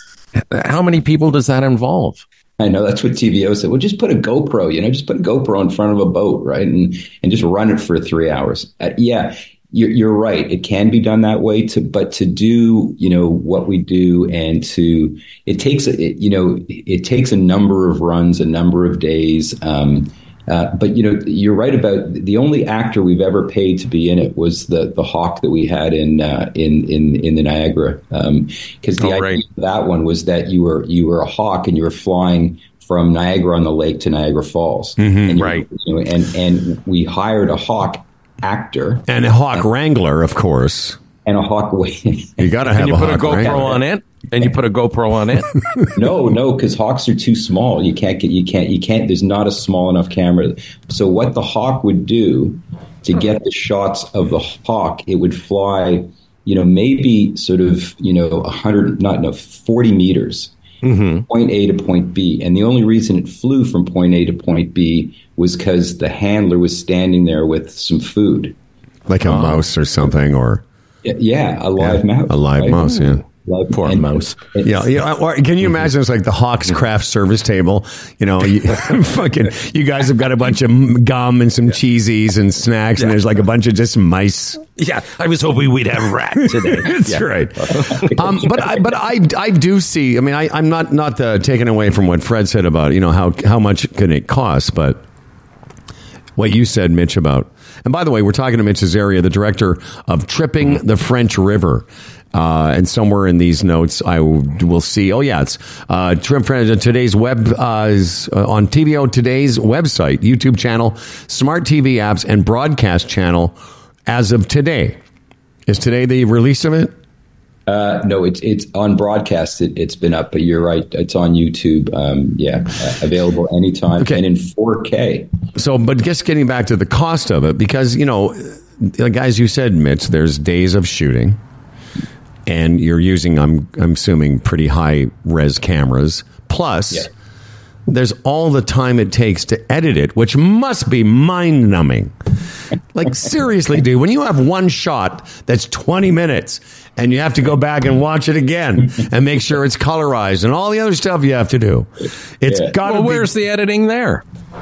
how many people does that involve? I know that's what T V O said. Well, just put a GoPro, you know, just put a GoPro in front of a boat, right? And and just run it for three hours. Uh, yeah, you're, you're right. It can be done that way. To but to do, you know, what we do, and to it takes, it, you know, it takes a number of runs, a number of days. Um, uh, but you know, you're right about the only actor we've ever paid to be in it was the the Hawk that we had in uh, in in in the Niagara, because um, the oh, idea right. of that one was that you were you were a hawk and you were flying from Niagara on the Lake to Niagara Falls, mm-hmm, and you, right? You know, and and we hired a Hawk actor and a Hawk and, Wrangler, of course, and a Hawk. You got to have and you a put Hawk a GoPro Wrangler. on it. And you put a GoPro on it? No, no, because Hawks are too small. You can't get, you can't, you can't. There's not a small enough camera. So what the Hawk would do to get the shots of the Hawk, it would fly, you know, maybe sort of, you know, a hundred, not no, forty meters, mm-hmm. point A to point B. And the only reason it flew from point A to point B was because the handler was standing there with some food, like a um, mouse or something, or yeah, a live yeah, mouse, a live right? mouse, yeah. Like, Poor and, mouse. And, yeah, yeah. Or can you imagine it's like the Hawks craft service table? You know, you, fucking, you guys have got a bunch of gum and some cheesies and snacks, yeah. and there's like a bunch of just mice. Yeah, I was hoping we'd have rats today. That's yeah. right. Um, but I, but I, I do see. I mean, I, I'm not not uh, taking away from what Fred said about, you know, how how much can it cost, but what you said, Mitch, about. And by the way, we're talking to Mitch Azaria, the director of Tripping the French River. Uh, and somewhere in these notes, I will see. Oh, yeah, it's uh, today's web uh, is uh, on T V O Today's website, YouTube channel, smart T V apps, and broadcast channel as of today. Is today the release of it? Uh, no, it's it's on broadcast. It, it's been up, but you're right. It's on YouTube. Um, yeah, uh, available anytime okay. and in four K. So, but just getting back to the cost of it, because, you know, guys, you said, Mitch, there's days of shooting. And you're using, I'm I'm assuming, pretty high res cameras. Plus, yeah. there's all the time it takes to edit it, which must be mind numbing. Like, seriously, dude, when you have one shot that's twenty minutes and you have to go back and watch it again and make sure it's colorized and all the other stuff you have to do, it's yeah. got to well, be. Where's the editing there?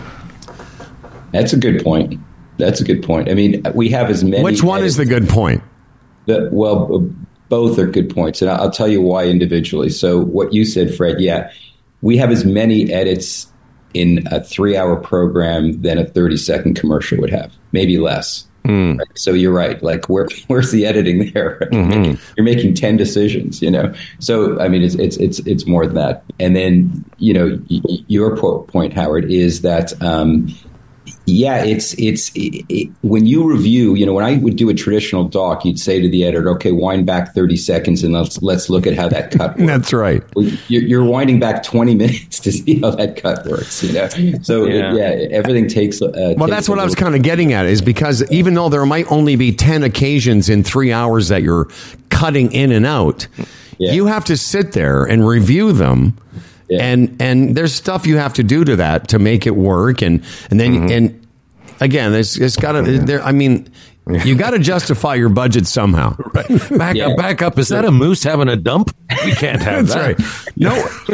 That's a good point. That's a good point. I mean, we have as many. Which one is the good point? The, well, both are good points, and I'll tell you why individually. So what you said, Fred, yeah, we have as many edits in a three-hour program than a thirty-second commercial would have, maybe less. Mm. Right? So you're right. Like, where, where's the editing there? Mm-hmm. You're making ten decisions, you know. So I mean, it's it's it's it's more than that. And then, you know, y- your po- point, Howard, is that. Um, Yeah, it's it's it, it, when you review, you know, when I would do a traditional doc, you'd say to the editor, "Okay, wind back thirty seconds and let's let's look at how that cut works." That's right. You're, you're winding back twenty minutes to see how that cut works. You know, so yeah, it, yeah everything takes. Uh, well, takes that's what I was kind of getting at, is because even though there might only be ten occasions in three hours that you're cutting in and out, yeah. you have to sit there and review them. Yeah. And and there's stuff you have to do to that to make it work, and and then mm-hmm. and again, it's it's got to. There, I mean, you got to justify your budget somehow. Right. Back yeah. up, back up. Is that a moose having a dump? We can't have That's that. Right. No.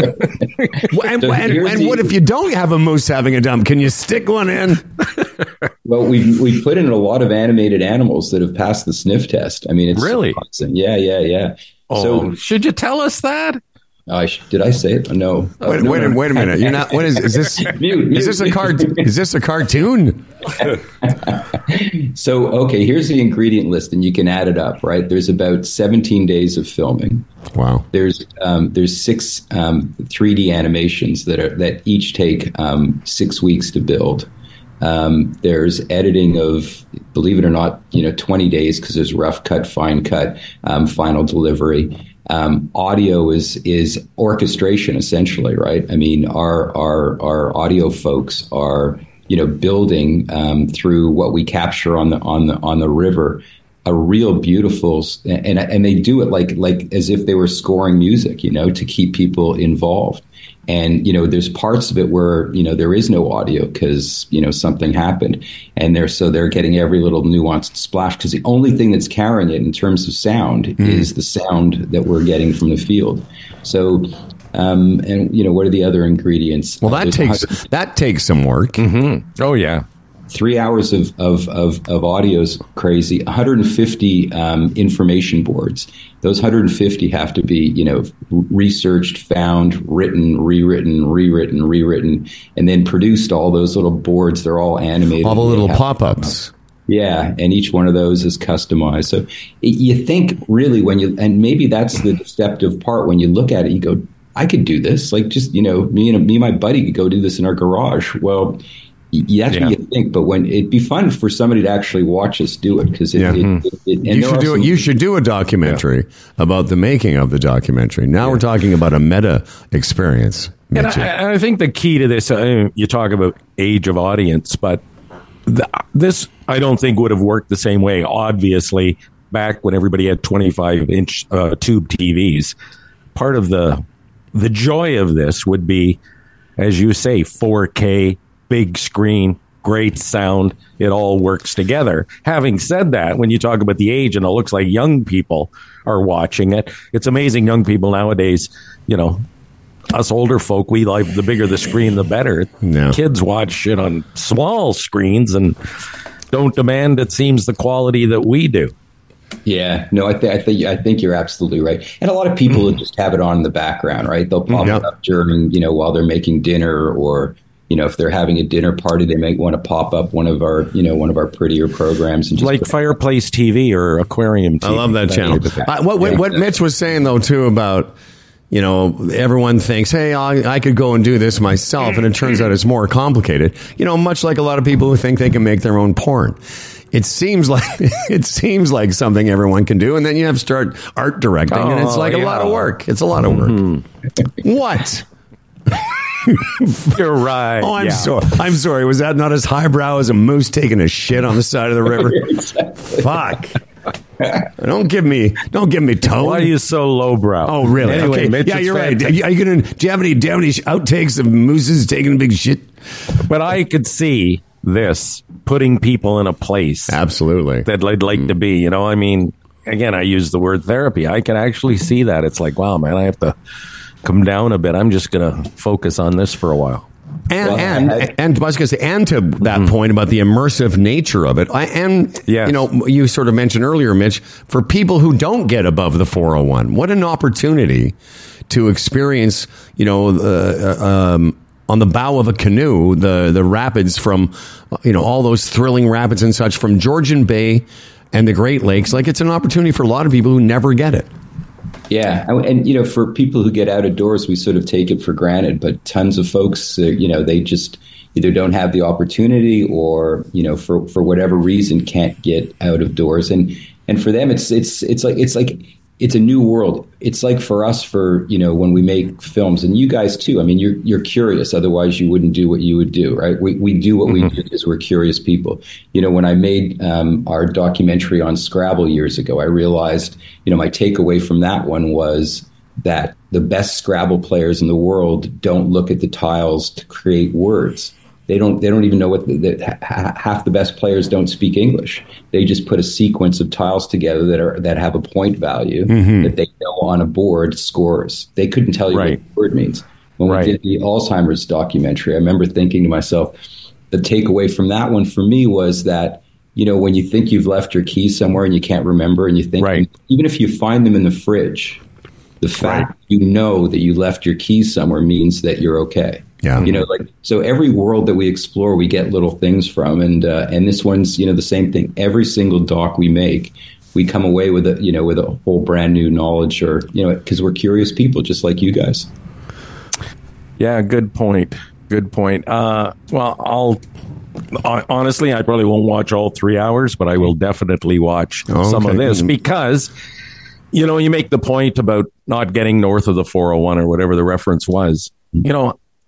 and and, and, and what if you don't have a moose having a dump? Can you stick one in? Well, we've we've put in a lot of animated animals that have passed the sniff test. I mean, it's really awesome. Yeah, yeah, yeah. Oh, so should you tell us that? I sh- did I say it? No. Wait, uh, no, wait, no. wait a minute. You're not. What is? Is this? mute, mute, is this a cart? Is this a cartoon? So, okay, here's the ingredient list, and you can add it up. Right? There's about seventeen days of filming. Wow. There's um, there's six um, three D animations that are that each take um, six weeks to build. Um, there's editing of, believe it or not, you know, twenty days, because there's rough cut, fine cut, um, final delivery. Um, audio is is orchestration, essentially, right? I mean, our our our audio folks are, you know, building um, through what we capture on the on the on the river, a real beautiful, and and they do it like like as if they were scoring music, you know, to keep people involved. And, you know, there's parts of it where, you know, there is no audio because, you know, something happened. And they're so they're getting every little nuanced splash because the only thing that's carrying it in terms of sound mm. is the sound that we're getting from the field. So, um, and, you know, what are the other ingredients? Well, that uh, takes that takes some work. Mm-hmm. Oh, yeah. Three hours of, of, of, of audio is crazy. one hundred fifty um, information boards. Those one hundred fifty have to be, you know, researched, found, written, rewritten, rewritten, rewritten, and then produced. All those little boards, they're all animated. All the little pop-ups. Yeah, and each one of those is customized. So it, you think really when you, and maybe that's the deceptive part, when you look at it, you go, I could do this. Like just, you know, me and me and my buddy could go do this in our garage. Well, that's yeah. what you think, but when it'd be fun for somebody to actually watch us do it because it, yeah. it, it, it, and you should do it. You should do a documentary yeah. about the making of the documentary. Now yeah. we're talking about a meta experience. And I, and I think the key to this, uh, you talk about age of audience, but the, this I don't think would have worked the same way. Obviously, back when everybody had twenty-five inch uh, tube T Vs, part of the the joy of this would be, as you say, four K. Big screen, great sound, it all works together. Having said that, when you talk about the age and it looks like young people are watching it, it's amazing young people nowadays, you know, us older folk, we like the bigger the screen, the better. No. Kids watch shit on small screens and don't demand, it seems, the quality that we do. Yeah, no, I, th- I think I think you're absolutely right. And a lot of people just have it on in the background, right? They'll pop yep. it up during, you know, while they're making dinner, or you know, if they're having a dinner party, they might want to pop up one of our, you know, one of our prettier programs. And just like Fireplace T V or Aquarium T V. I love that channel. Uh, what what, what Mitch was saying, though, too, about, you know, everyone thinks, hey, I, I could go and do this myself. And it turns out it's more complicated. You know, much like a lot of people who think they can make their own porn. It seems like it seems like something everyone can do. And then you have to start art directing. Oh, and it's like yeah. a lot of work. It's a lot of work. Mm-hmm. What? You're right. Oh, I'm yeah. sorry. I'm sorry. Was that not as highbrow as a moose taking a shit on the side of the river? Exactly. Fuck. Don't give me. Don't give me tone. Why are you so lowbrow? Oh, really? Anyway, okay. Mitch, yeah, you're fantastic. right. Are you gonna? Do you have any? Do you have any outtakes of mooses taking a big shit? But I could see this putting people in a place absolutely that I'd like mm. to be. You know, I mean, again, I use the word therapy. I can actually see that. It's like, wow, man, I have to come down a bit. I'm just going to focus on this for a while. And well, and, I, and I was going to say, and to that mm-hmm. point about the immersive nature of it, I, and yes. you know, you sort of mentioned earlier, Mitch, for people who don't get above the four oh one, what an opportunity to experience, you know, uh, um, on the bow of a canoe, the the rapids from, you know, all those thrilling rapids and such from Georgian Bay and the Great Lakes. Like, it's an opportunity for a lot of people who never get it. Yeah. And, you know, for people who get out of doors, we sort of take it for granted. But tons of folks, uh, you know, they just either don't have the opportunity or, you know, for, for whatever reason can't get out of doors. And and for them, it's it's it's like it's like it's a new world. It's like for us, for, you know, when we make films, and you guys too. I mean, you're you're curious. Otherwise, you wouldn't do what you would do, right? We we do what mm-hmm. we do because we're curious people. You know, when I made um, our documentary on Scrabble years ago, I realized, you know, my takeaway from that one was that the best Scrabble players in the world don't look at the tiles to create words. They don't. They don't even know what the, the, half the best players don't speak English. They just put a sequence of tiles together that are that have a point value mm-hmm. that they know on a board scores. They couldn't tell you right. what the word means. When right. we did the Alzheimer's documentary, I remember thinking to myself, the takeaway from that one for me was that, you know, when you think you've left your keys somewhere and you can't remember, and you think right. even if you find them in the fridge, the fact right. you know that you left your keys somewhere means that you're okay. Yeah. You know, like, so every world that we explore, we get little things from. And, uh, and this one's, you know, the same thing. Every single doc we make, we come away with a, you know, with a whole brand new knowledge, or, you know, because we're curious people just like you guys. Yeah, good point. Good point. Uh, well, I'll honestly, I probably won't watch all three hours, but I will definitely watch oh, some okay. of this because, you know, you make the point about not getting north of the four oh one or whatever the reference was. You know,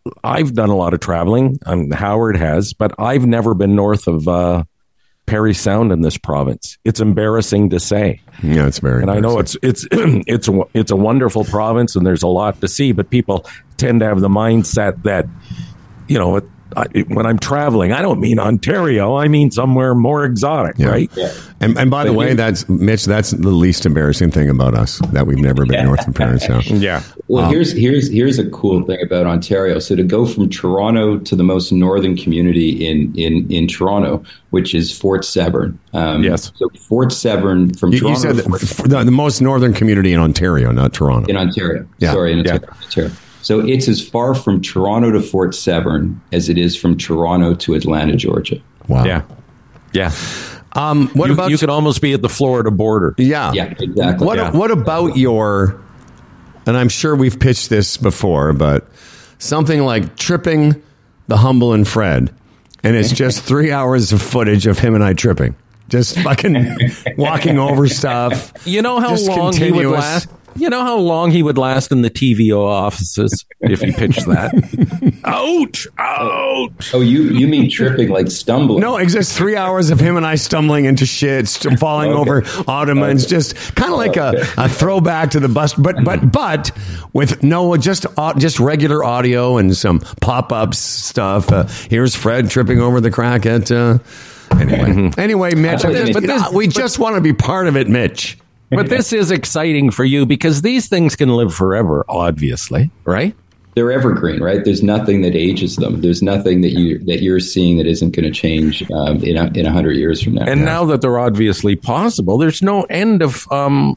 I've done a lot of traveling, and Howard has, but I've never been north of uh, Parry Sound in this province. It's embarrassing to say. Yeah, it's very. And I know it's it's it's a, it's a wonderful province, and there's a lot to see. But people tend to have the mindset that, you know, it, I, when I'm traveling, I don't mean Ontario. I mean somewhere more exotic, yeah. right? Yeah. And, and by the But way, here- that's Mitch. That's the least embarrassing thing about us, that we've never been north of Parry Sound. Yeah. Well, here's here's here's a cool thing about Ontario. So to go from Toronto to the most northern community in in, in Toronto, which is Fort Severn. Um, Yes. So Fort Severn from You, Toronto you said to the, Fort the, the most northern community in Ontario, not Toronto. in Ontario. Yeah. Sorry, in Yeah. Ontario. Ontario. So it's as far from Toronto to Fort Severn as it is from Toronto to Atlanta, Georgia. Wow. Yeah. Yeah. Um, what you, about you could almost be at the Florida border. Yeah. Yeah, exactly. What Yeah. What about your? And I'm sure we've pitched this before, but something like tripping the Humble and Fred, and it's just three hours of footage of him and I tripping, just fucking walking over stuff. You know how Just long he would continuous. last? You know how long he would last in the T V O offices if he pitched that? Ouch! Ouch! Oh, you you mean tripping like stumbling? No, it's just three hours of him and I stumbling into shit, st- falling Okay. over ottomans, just kind of like a, a throwback to the bus, but but but with no just au- just regular audio and some pop ups stuff. Uh, here's Fred tripping over the crack at. Uh, anyway, anyway, Mitch, I just, But this- we just want to be part of it, Mitch. But this is exciting for you because these things can live forever, obviously, right? They're evergreen, right? There's nothing that ages them. There's nothing that you that you're seeing that isn't going to change um, in a, in a hundred years from now. And now that they're obviously possible, there's no end of um,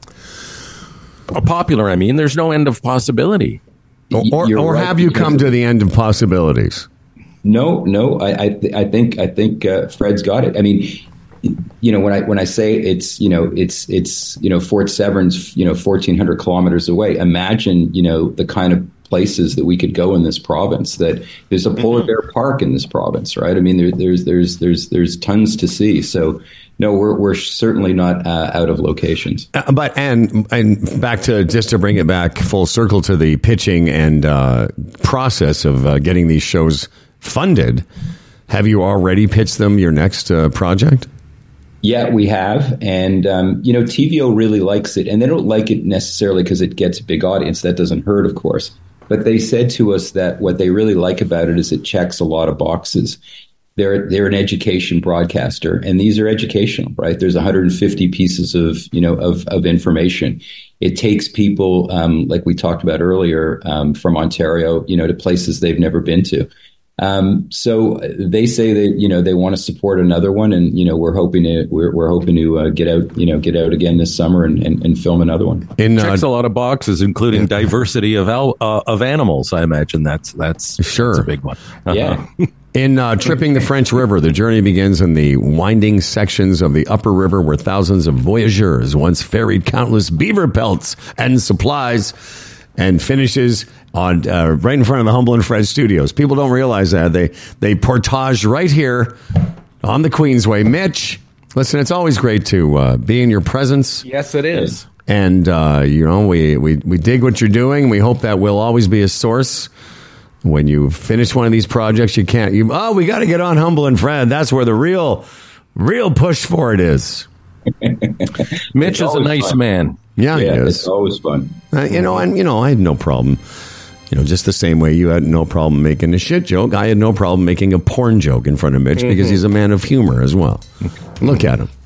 uh, popular. I mean, there's no end of possibility. Or, or, You're or right, have you because- come to the end of possibilities? No, no. I I, th- I think I think uh, Fred's got it. I mean, you know, when I when I say it's you know it's it's you know Fort Severn's you know fourteen hundred kilometers away. Imagine you know the kind of places that we could go in this province. That there's a polar bear park in this province, right? I mean, there, there's there's there's there's tons to see. So no, we're we're certainly not uh, out of locations. Uh, but and and back to just to bring it back full circle to the pitching and uh, process of uh, getting these shows funded. Have you already pitched them your next uh, project? Yeah, we have. And, um, you know, T V O really likes it. And they don't like it necessarily because it gets a big audience. That doesn't hurt, of course. But they said to us that what they really like about it is it checks a lot of boxes. They're they're an education broadcaster, and these are educational, right? There's one hundred fifty pieces of, you know, of, of information. It takes people, um, like we talked about earlier, um, from Ontario, you know, to places they've never been to. Um, so they say that, you know, they want to support another one, and, you know, we're hoping to, we're, we're hoping to uh, get out, you know, get out again this summer and, and, and film another one. In uh, Checks a lot of boxes, including diversity of al- uh, of animals. I imagine that's that's Sure. that's a big one. Uh-huh. Yeah. in uh, Tripping the French River, the journey begins in the winding sections of the upper river where thousands of voyageurs once ferried countless beaver pelts and supplies, and finishes on uh, right in front of the Humble and Fred studios. People don't realize that. They they portage right here on the Queensway. Mitch, listen, it's always great to uh, be in your presence. Yes, it is. And, uh, you know, we, we, we dig what you're doing. We hope that we'll always be a source. When you finish one of these projects, you can't, you, oh, we got to get on Humble and Fred. That's where the real, real push for it is. Mitch is a always nice fun. man. Yeah, Yeah, he it's is. always fun. Uh, you know, and, you know, I had no problem. You know, just the same way you had no problem making a shit joke, I had no problem making a porn joke in front of Mitch because he's a man of humor as well. Look at him.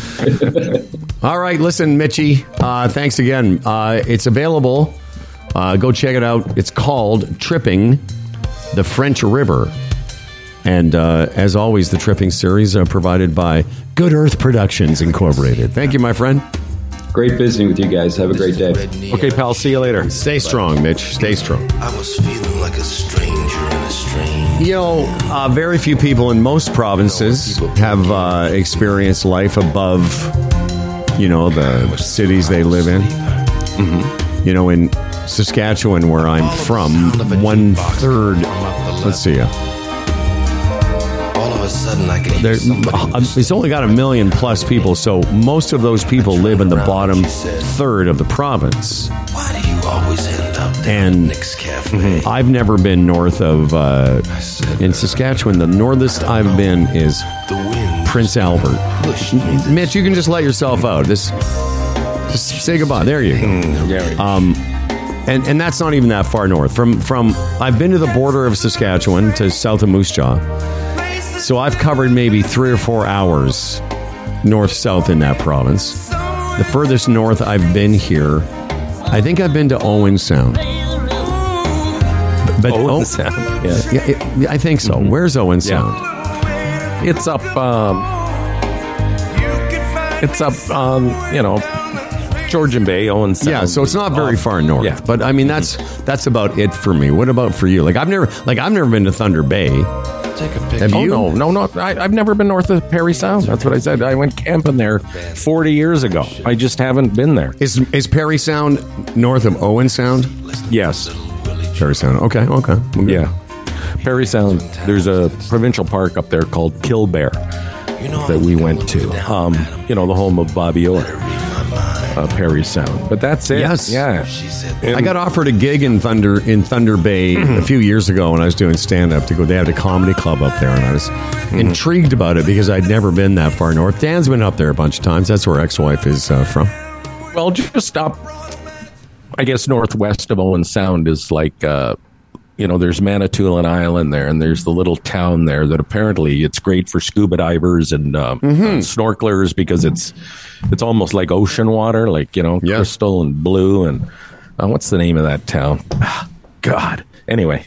All right, listen, Mitchie, uh, thanks again. Uh, it's available. Uh, go check it out. It's called Tripping the French River. And uh, as always, the Tripping series are provided by Good Earth Productions Incorporated. Thank you, my friend. Great visiting with you guys. Have a great day. Okay, pal. See you later. Stay strong, Mitch. Stay strong. I was feeling like a stranger in a strange. You know, uh, very few people in most provinces have uh, experienced life above, you know, the cities they live in. Mm-hmm. You know, in Saskatchewan, where I'm from, one third, let's see, uh, All of a sudden, I can there, hear somebody uh, whisper. it's only got a million plus people, so most of those people live in the bottom third of the province. Why do you always end And Nick's Cafe. I've never been north of, uh, in Saskatchewan, the northest I've been is The wind Prince Albert. pushed me this Mitch, you can just let yourself out. This, just say goodbye. There you go. Um, and and that's not even that far north. From from I've been to the border of Saskatchewan to south of Moose Jaw, so I've covered maybe three or four hours north south in that province. The furthest north I've been here, I think I've been to Owen Sound. But Owen oh, Sound, yeah. yeah, it- I think so. Where's Owen Sound? It's up, um, it's up, um, you know, Georgian Bay, Owen Sound. Yeah, so it's not very Off- far north. Yeah. But I mean, that's that's about it for me. What about for you? Like I've never, like I've never been to Thunder Bay. Take a picture. Have Oh, you? no, no, no. I, I've never been north of Parry Sound. That's what I said. I went camping there forty years ago. I just haven't been there. Is is Parry Sound north of Owen Sound? Yes. Parry Sound. Okay, okay. Well, good. Yeah. Parry Sound, there's a provincial park up there called Killbear that we went to. Um, you know, the home of Bobby Orr, uh, Parry Sound. But that's it. Yes. Yeah. I got offered a gig in Thunder in Thunder Bay a few years ago when I was doing stand up to go. They had a comedy club up there, and I was intrigued about it because I'd never been that far north. Dan's been up there a bunch of times. That's where ex-wife is uh, from. Well, just up, I guess, northwest of Owen Sound is like, uh, you know, there's Manitoulin Island there, and there's the little town there that apparently it's great for scuba divers and um, uh, snorkelers because it's it's almost like ocean water, like, you know, Yeah. crystal and blue. And uh, what's the name of that town? Ah, God. Anyway.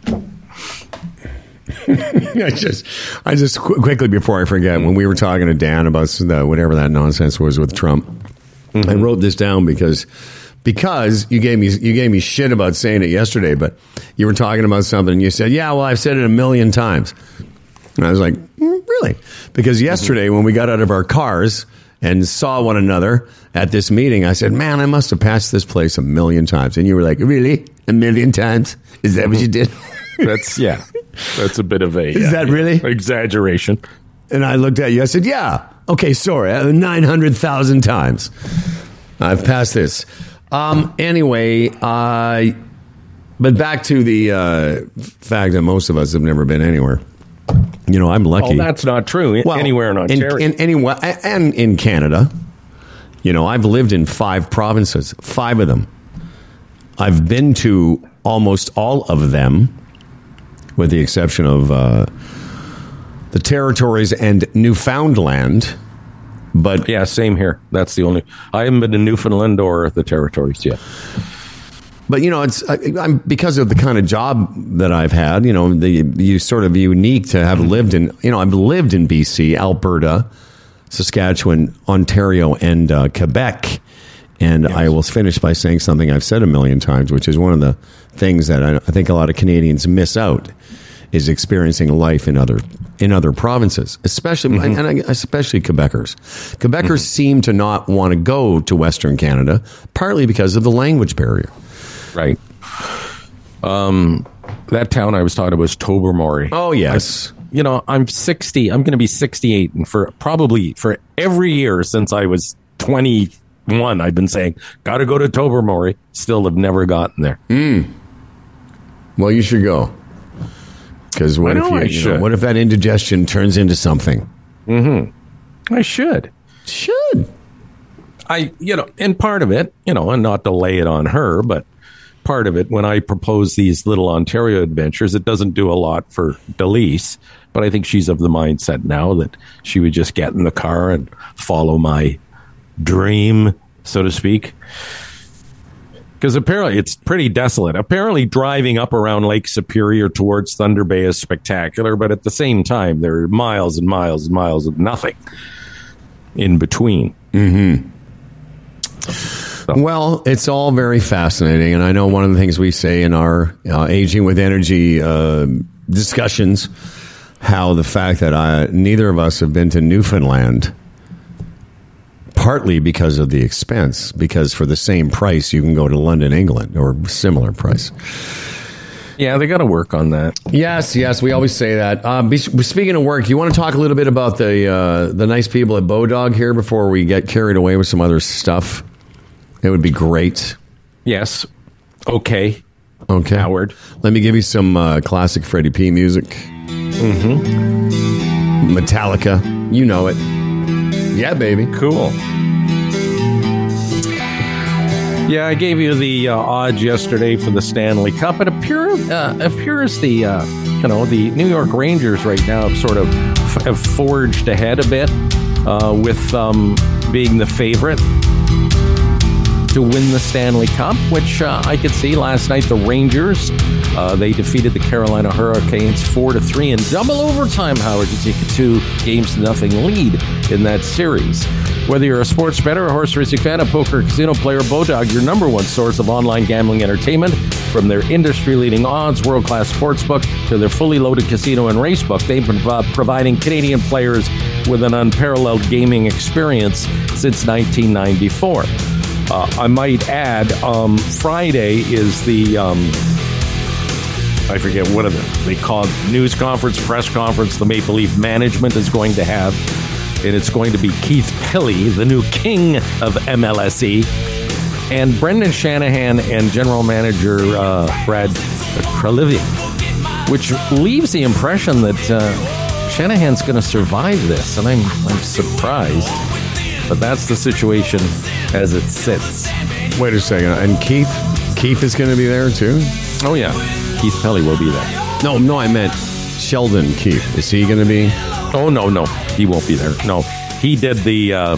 I just, I just qu- quickly before I forget, when we were talking to Dan about the, whatever that nonsense was with Trump, I wrote this down because because you gave me you gave me shit about saying it yesterday, but you were talking about something and you said, yeah, well, I've said it a million times. And I was like, mm, really? Because yesterday when we got out of our cars and saw one another at this meeting, I said, man, I must have passed this place a million times. And you were like, really? A million times? Is that what you did? That's, yeah. That's a bit of a... Is that really? Exaggeration. And I looked at you. I said, yeah. Okay, sorry. uh, nine hundred thousand times. I've passed this. Um, anyway, uh, but back to the uh, fact that most of us have never been anywhere. You know, I'm lucky. Well, that's not true. Well, Anywhere in Ontario. In, in, anywhere, and in Canada. You know, I've lived in five provinces, five of them. I've been to almost all of them, with the exception of uh, the territories and Newfoundland. But Yeah, same here. That's the only... I haven't been to Newfoundland or the territories yet. But, you know, it's I, I'm because of the kind of job that I've had, you know, the you sort of unique to have lived in, you know, I've lived in B C, Alberta, Saskatchewan, Ontario, and uh, Quebec. And Yes. I will finish by saying something I've said a million times, which is one of the things that I, I think a lot of Canadians miss out is experiencing life in other in other provinces, especially and, and I- especially Quebecers. Quebecers seem to not want to go to Western Canada, partly because of the language barrier. Right. Um, that town I was talking about was Tobermory. Oh yes. You know, I'm sixty. I'm going to be sixty-eight, and for probably for every year since I was twenty-one, I've been saying, "Got to go to Tobermory." Still, have never gotten there. Well, you should go. Because what I if know you, I you know, should. what if that indigestion turns into something? I should. Should. I, you know, and part of it, you know, and not to lay it on her, but part of it, when I propose these little Ontario adventures, it doesn't do a lot for Delise, but I think she's of the mindset now that she would just get in the car and follow my dream, so to speak. Because apparently it's pretty desolate. Apparently driving up around Lake Superior towards Thunder Bay is spectacular, but at the same time, there are miles and miles and miles of nothing in between. Well, it's all very fascinating, and I know one of the things we say in our uh, Aging with Energy uh, discussions, how the fact that I, neither of us have been to Newfoundland, partly because of the expense, because for the same price you can go to London, England, or similar price. Yeah, they got to work on that. Yes, yes, we always say that. Uh, be, speaking of work, you want to talk a little bit about the uh, the nice people at Bodog here before we get carried away with some other stuff? It would be great. Yes. Okay. Okay. Howard. Let me give you some uh, classic Freddie P music. Mm-hmm. Metallica. You know it. Yeah, baby. Cool. Yeah, I gave you the uh, odds yesterday for the Stanley Cup. It appears, uh, appears the uh, you know the New York Rangers right now have sort of f- have forged ahead a bit uh, with um, being the favorite to win the Stanley Cup, which uh, I could see last night. The Rangers uh, they defeated the Carolina Hurricanes four to three in double overtime. Howard to take a two games to nothing lead in that series. Whether you're a sports bettor, a horse racing fan, a poker, casino player, Bodog, your number one source of online gambling entertainment, from their industry-leading odds, world-class sportsbook, to their fully loaded casino and racebook, they've been uh, providing Canadian players with an unparalleled gaming experience since nineteen ninety-four. Uh, I might add, um, Friday is the, um, I forget what of it, they call it news conference, press conference, the Maple Leaf management is going to have. And it's going to be Keith Pilley, the new king of M L S E, and Brendan Shanahan and general manager uh, Brad Kralivic, which leaves the impression that uh, Shanahan's going to survive this, and I'm, I'm surprised. But that's the situation as it sits. Wait a second. And Keith? Keith is going to be there, too? Oh, yeah. Keith Pilley will be there. No, no, I meant Sheldon Keith. Is he going to be... Oh, no, no. He won't be there. No. He did the, uh,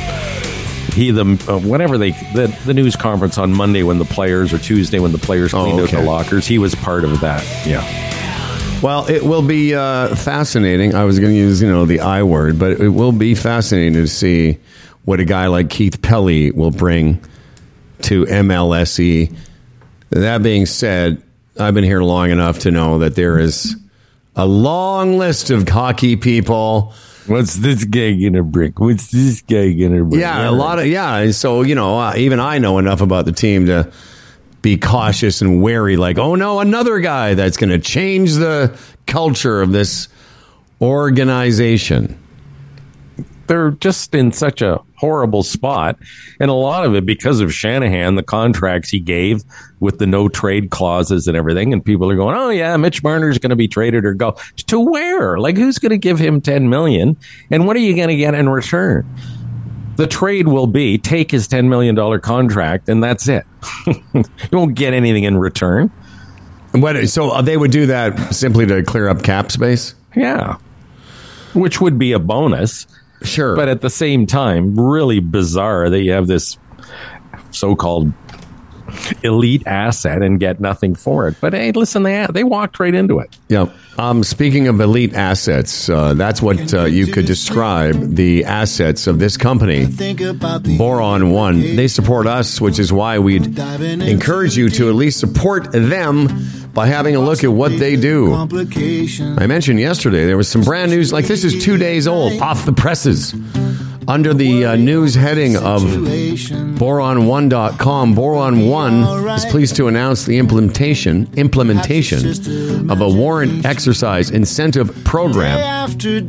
he, the, uh, whatever they, the, the news conference on Monday when the players, or Tuesday when the players cleaned oh, okay. out the lockers. He was part of that. Yeah. Well, it will be uh, fascinating. I was going to use, you know, the I word, but it will be fascinating to see what a guy like Keith Pilley will bring to M L S E. That being said, I've been here long enough to know that there is a long list of hockey people. What's this guy gonna bring? What's this guy gonna bring? Yeah, a lot of yeah. And so you know, uh, even I know enough about the team to be cautious and wary. Like, oh no, another guy that's going to change the culture of this organization. They're just in such a horrible spot, and a lot of it because of Shanahan, the contracts he gave with the no trade clauses and everything, and people are going, oh yeah, Mitch Marner's going to be traded or go. To where? Like, who's going to give him ten million dollars, and what are you going to get in return? The trade will be take his ten million dollars contract, and that's it. You won't get anything in return. What, so they would do that simply to clear up cap space? Yeah, which would be a bonus. Sure. But at the same time, really bizarre that you have this so-called elite asset and get nothing for it. But hey, listen, they they walked right into it. Yeah. Um, speaking of elite assets, uh, that's what uh, you could describe the assets of this company, Boron One. They support us, which is why we'd encourage you to at least support them by having a look at what they do. I mentioned yesterday there was some brand news, like this is two days old, off the presses. Under the uh, news heading of boron one dot com, Boron One is pleased to announce the implementation implementation of a warrant exercise incentive program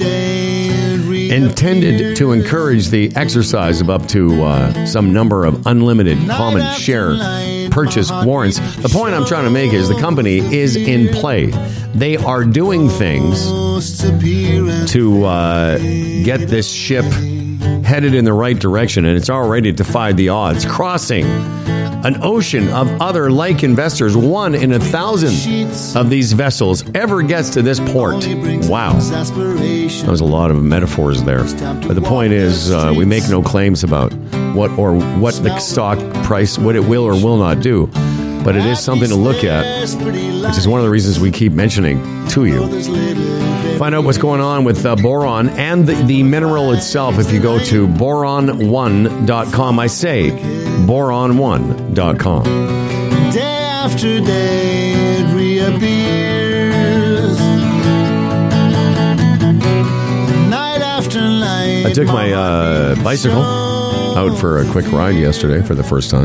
intended to encourage the exercise of up to uh, some number of unlimited common share purchase warrants. The point I'm trying to make is the company is in play. They are doing things to uh, get this ship headed in the right direction, and it's already defied the odds, crossing an ocean of other like investors. One in a thousand of these vessels ever gets to this port. Wow. That was a lot of metaphors there. But the point is, uh, we make no claims about what or what the stock price, what it will or will not do. But it is something to look at, which is one of the reasons we keep mentioning to you. Find out what's going on with uh, boron and the, the mineral itself if you go to boron one dot com. I say boron one dot com. Day after day it reappears. Night after night. I took my uh, bicycle out for a quick ride yesterday for the first time.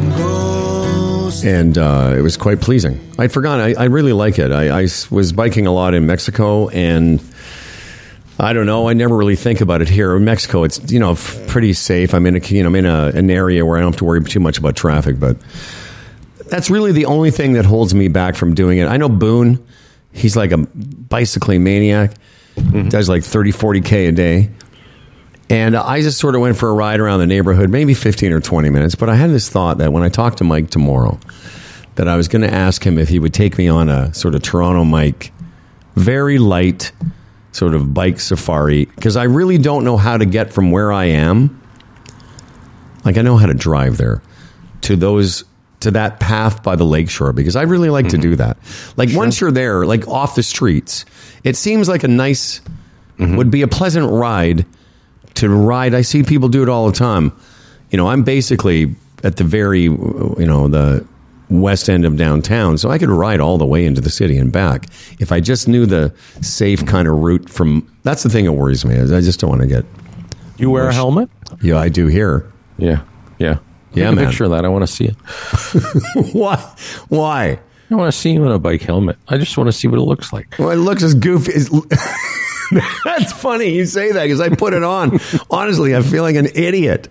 And uh, it was quite pleasing. I forgot. I, I really like it. I, I was biking a lot in Mexico, and I don't know. I never really think about it here in Mexico. It's you know pretty safe. I'm in a you know I'm in a, an area where I don't have to worry too much about traffic. But that's really the only thing that holds me back from doing it. I know Boone, he's like a bicycling maniac, mm-hmm. does like thirty, forty K a day. And I just sort of went for a ride around the neighborhood, maybe fifteen or twenty minutes. But I had this thought that when I talked to Mike tomorrow, that I was going to ask him if he would take me on a sort of Toronto Mike, very light sort of bike safari. Because I really don't know how to get from where I am. Like, I know how to drive there to those, to that path by the lakeshore, because I really like mm-hmm. to do that. Like, sure. Once you're there, like off the streets, it seems like a nice, mm-hmm. would be a pleasant ride to ride. I see people do it all the time. You know, I'm basically at the very, you know, the west end of downtown, so I could ride all the way into the city and back if I just knew the safe kind of route from. That's the thing that worries me. Is I just don't want to get. You wear pushed. a helmet? Yeah, I do here. Yeah, yeah, yeah. Take man. a picture of that. I want to see it. Why? Why? I want to see you in a bike helmet. I just want to see what it looks like. Well, it looks as goofy as. That's funny you say that, because I put it on. Honestly, I feel like an idiot.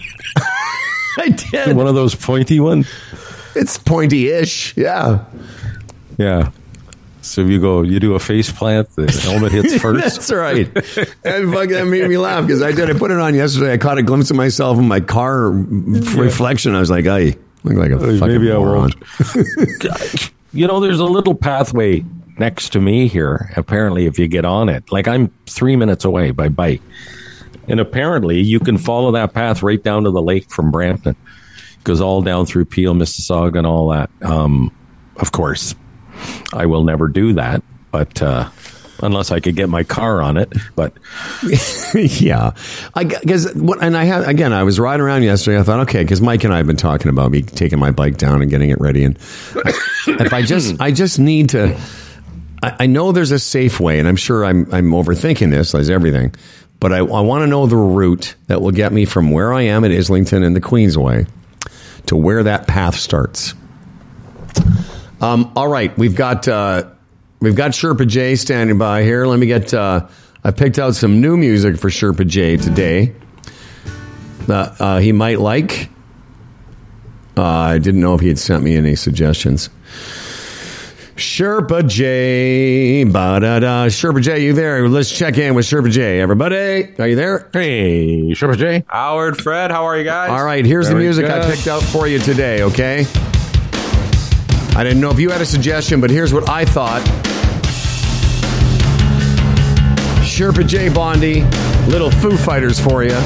I did. One of those pointy ones? It's pointy-ish, yeah. Yeah. So you go, you do a face plant, the helmet hits first? That's right. And fuck, that made me laugh, because I did. I put it on yesterday. I caught a glimpse of myself in my car yeah. reflection. I was like, I look like a fucking Maybe moron. I won't. You know, there's a little pathway next to me here, apparently, if you get on it. Like, I'm three minutes away by bike. And apparently, you can follow that path right down to the lake from Brampton. It goes all down through Peel, Mississauga, and all that. Um, of course, I will never do that, but uh, unless I could get my car on it. But yeah, I because and I had again, I was riding around yesterday. I thought, okay, because Mike and I have been talking about me taking my bike down and getting it ready, and if I just, I just need to. I know there's a safe way, and I'm sure I'm I'm overthinking this, as everything, but I, I want to know the route that will get me from where I am at Islington and the Queensway to where that path starts. Um, all right, we've got uh, we've got Sherpa J standing by here. Let me get. Uh, I picked out some new music for Sherpa J today. Uh, uh, he might like. Uh, I didn't know if he had sent me any suggestions. Sherpa J, ba-da-da. Sherpa J, you there? Let's check in with Sherpa J. Everybody, are you there? Hey, Sherpa J. Howard, Fred, how are you guys? All right, here's Very the music good. I picked out for you today, okay? I didn't know if you had a suggestion, but here's what I thought. Sherpa J Bondi, little Foo Fighters for you.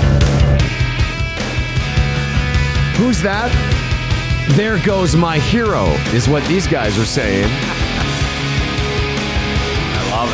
Who's that? There goes my hero, is what these guys are saying. I love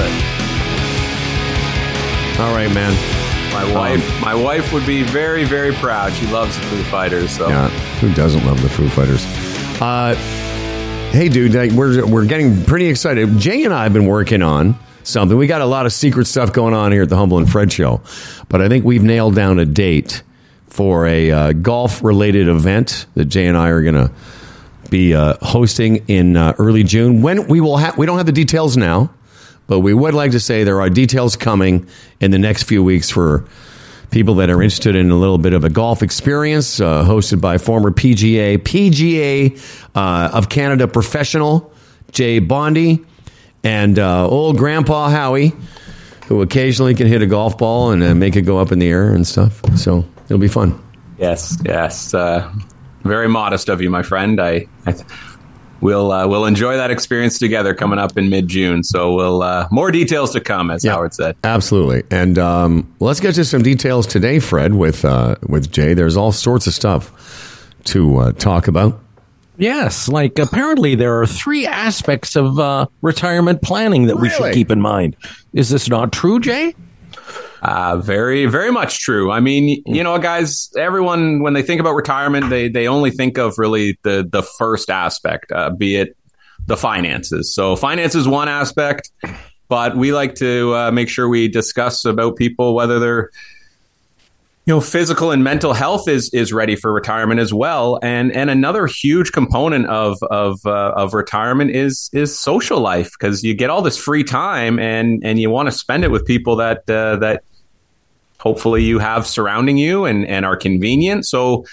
it. All right, man. My wife, um, my wife would be very, very proud. She loves the Foo Fighters. So. Yeah, who doesn't love the Foo Fighters? Uh, hey, dude, we're we're getting pretty excited. Jay and I have been working on something. We got a lot of secret stuff going on here at the Humble and Fred Show, but I think we've nailed down a date for a uh, golf-related event that Jay and I are going to be uh, hosting in uh, early June. When we will have, we don't have the details now, but we would like to say there are details coming in the next few weeks for people that are interested in a little bit of a golf experience, uh, hosted by former P G A, P G A uh, of Canada professional Jay Bondi and uh, old Grandpa Howie, who occasionally can hit a golf ball and uh, make it go up in the air and stuff. So. It'll be fun. Yes, yes. Uh, very modest of you, my friend. I, I th- we'll uh, we'll enjoy that experience together coming up in mid-June. So we'll uh, more details to come, as yeah, Howard said. Absolutely. And um, let's get to some details today, Fred, with uh, with Jay. There's all sorts of stuff to uh, talk about. Yes, like apparently there are three aspects of uh, retirement planning that really? we should keep in mind. Is this not true, Jay? Uh, very, very much true. I mean, you know, guys, everyone, when they think about retirement, they, they only think of really the, the first aspect, uh, be it the finances. So finance is one aspect, but we like to uh, make sure we discuss about people, whether they're, you know, physical and mental health is, is ready for retirement as well. And, and another huge component of, of, uh, of retirement is, is social life, because you get all this free time and, and you want to spend it with people that, uh, that, hopefully you have surrounding you and, and are convenient. So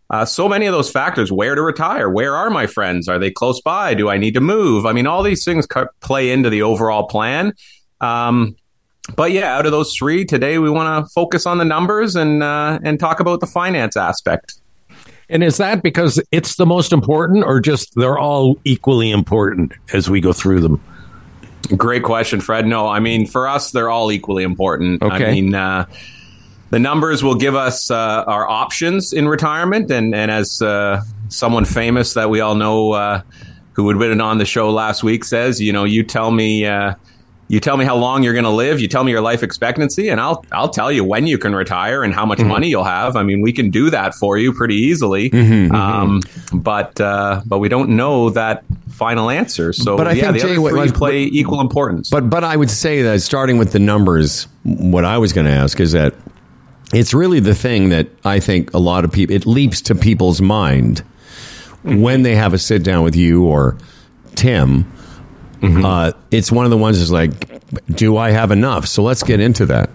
uh, so many of those factors, where to retire, where are my friends? Are they close by? Do I need to move? I mean, all these things play into the overall plan. Um, but yeah, out of those three today, we want to focus on the numbers and, uh, and talk about the finance aspect. And is that because it's the most important, or just they're all equally important as we go through them? Great question, Fred. No, I mean, for us, they're all equally important. Okay. I mean, uh, the numbers will give us uh, our options in retirement. And, and as uh, someone famous that we all know uh, who had been on the show last week says, you know, you tell me uh, you tell me how long you're going to live. You tell me your life expectancy, and I'll I'll tell you when you can retire and how much mm-hmm. money you'll have. I mean, we can do that for you pretty easily. Mm-hmm, um, mm-hmm. But uh, but we don't know that final answer. So but I yeah, think, the Jay, other three what, play equal importance. But but I would say that starting with the numbers, what I was going to ask is that it's really the thing that I think a lot of people, it leaps to people's mind mm-hmm. when they have a sit down with you or Tim. Mm-hmm. Uh, it's one of the ones that's like, do I have enough? So let's get into that.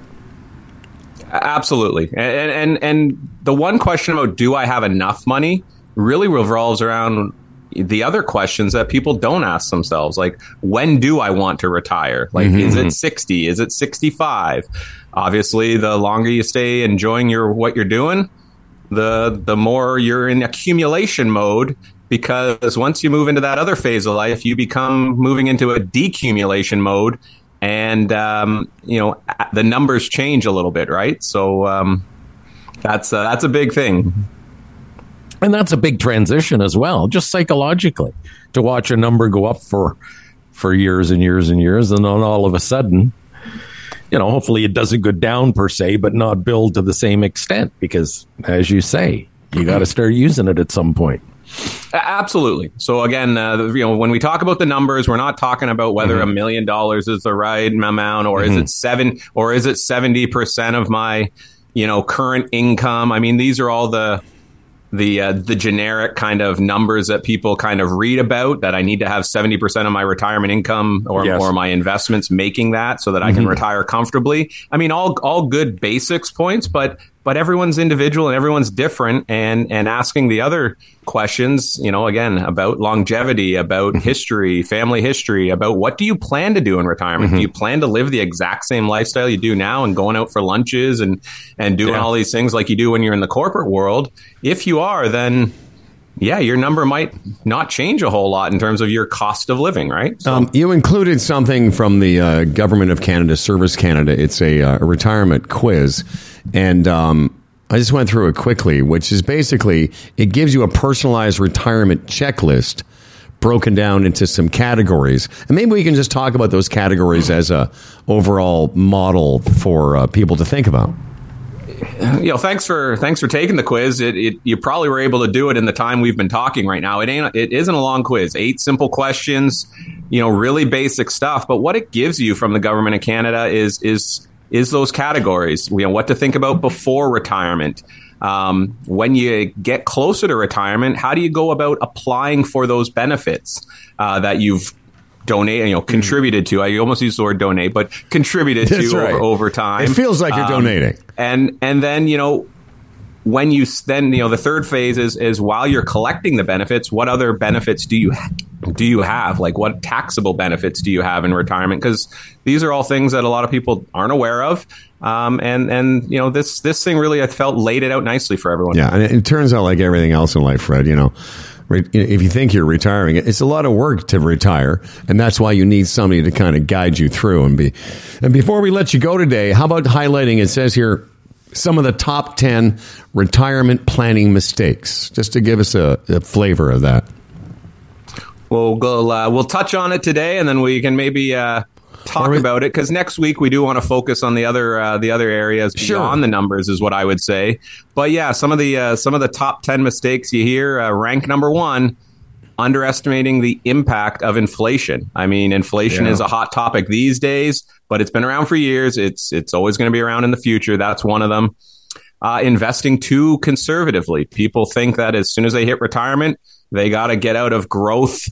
Absolutely. And, and, and the one question about do I have enough money really revolves around the other questions that people don't ask themselves. Like, when do I want to retire? Like, mm-hmm. is it sixty? Is it sixty-five? Obviously, the longer you stay enjoying your what you're doing, the the more you're in accumulation mode. Because once you move into that other phase of life, you become moving into a decumulation mode, and um, you know the numbers change a little bit, right? So um, that's uh, that's a big thing, and that's a big transition as well, just psychologically, to watch a number go up for for years and years and years, and then all of a sudden, you know, hopefully it doesn't go down per se, but not build to the same extent. Because, as you say, you got to start using it at some point. Absolutely. So again, uh, you know, when we talk about the numbers, we're not talking about whether a mm-hmm. million dollars is the right amount, or mm-hmm. is it seven, or is it seventy percent of my, you know, current income. I mean, these are all the the uh, the generic kind of numbers that people kind of read about. That I need to have seventy percent of my retirement income or yes. or my investments making that, so that I can mm-hmm. retire comfortably. I mean, all all good basics points, but. But everyone's individual and everyone's different, and, and asking the other questions, you know, again, about longevity, about history, family history, about what do you plan to do in retirement? Mm-hmm. Do you plan to live the exact same lifestyle you do now and going out for lunches and, and doing yeah. all these things like you do when you're in the corporate world? If you are, then yeah, your number might not change a whole lot in terms of your cost of living, right? So. Um, you included something from the uh, Government of Canada, Service Canada. It's a, uh, a retirement quiz. And um, I just went through it quickly, which is basically, it gives you a personalized retirement checklist broken down into some categories. And maybe we can just talk about those categories as a overall model for uh, people to think about. You know, thanks for thanks for taking the quiz. It, it you probably were able to do it in the time we've been talking right now. It ain't it isn't a long quiz. Eight simple questions, you know, really basic stuff. But what it gives you from the Government of Canada is is is those categories. You know, what to think about before retirement. Um, when you get closer to retirement, how do you go about applying for those benefits uh, that you've donate, you know, contributed to? I almost used the word donate, but contributed That's to right. over, over time. It feels like you're um, donating. And and then, you know, when you then, you know, the third phase is is while you're collecting the benefits, what other benefits do you do you have? Like, what taxable benefits do you have in retirement? Because these are all things that a lot of people aren't aware of. Um, and and you know, this this thing really, I felt, laid it out nicely for everyone. Yeah, and it turns out, like everything else in life, Fred, you know, if you think you're retiring, it's a lot of work to retire, and that's why you need somebody to kind of guide you through. And be. And before we let you go today, how about highlighting? It says here some of the top ten retirement planning mistakes, just to give us a, a flavor of that. We'll go. Uh, we'll touch on it today, and then we can maybe uh, talk we, about it, because next week we do want to focus on the other uh, the other areas sure. beyond the numbers, is what I would say. But yeah, some of the uh, some of the top ten mistakes you hear. Uh, rank number one: underestimating the impact of inflation. I mean, inflation yeah. is a hot topic these days, but it's been around for years. It's it's always going to be around in the future. That's one of them. Uh, investing too conservatively. People think that as soon as they hit retirement, they got to get out of growth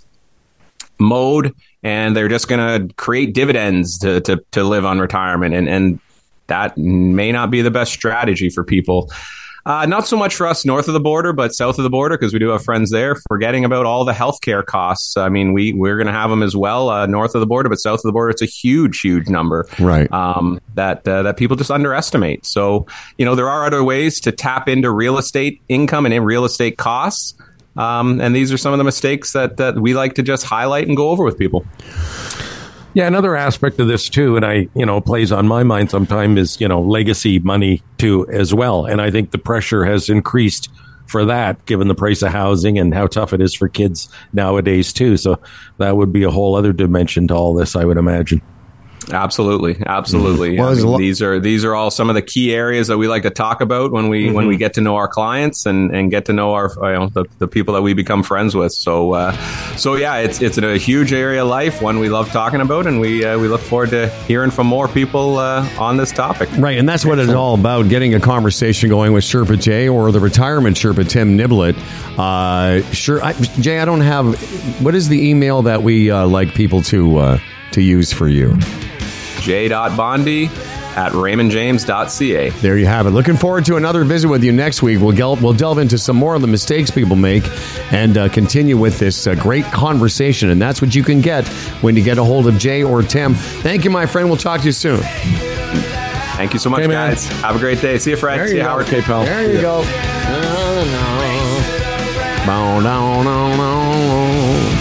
mode, and they're just going to create dividends to, to, to live on retirement. And, and that may not be the best strategy for people. Uh, not so much for us north of the border, but south of the border, because we do have friends there, forgetting about all the healthcare costs. I mean, we, we're going to have them as well uh, north of the border, but south of the border, it's a huge, huge number. Right. Um, that, uh, that people just underestimate. So, you know, there are other ways to tap into real estate income and in real estate costs. Um, and these are some of the mistakes that, that we like to just highlight and go over with people. Yeah, another aspect of this too, and I, you know, plays on my mind sometimes is, you know, legacy money too as well. And I think the pressure has increased for that, given the price of housing and how tough it is for kids nowadays too. So that would be a whole other dimension to all this, I would imagine. Absolutely, absolutely. Well, I mean, lo- these are these are all some of the key areas that we like to talk about when we mm-hmm. when we get to know our clients and, and get to know our you know the, the people that we become friends with. So uh, so yeah, it's it's a huge area of life, one we love talking about, and we uh, we look forward to hearing from more people uh, on this topic. Right, and that's what it's all about: getting a conversation going with Sherpa Jay or the retirement Sherpa Tim Niblett. Uh, sure, I, Jay, I don't have. What is the email that we uh, like people to uh, to use for you? j.bondi at raymond james dot c a. There you have it. Looking forward to another visit with you next week. We'll, gel- we'll delve into some more of the mistakes people make and uh, continue with this uh, great conversation. And that's what you can get when you get a hold of Jay or Tim. Thank you, my friend. We'll talk to you soon. Thank you so much, okay, guys. Have a great day. See you, Fred. There See you, you Howard. Okay, pal. There you yeah. go. No, no, no, no.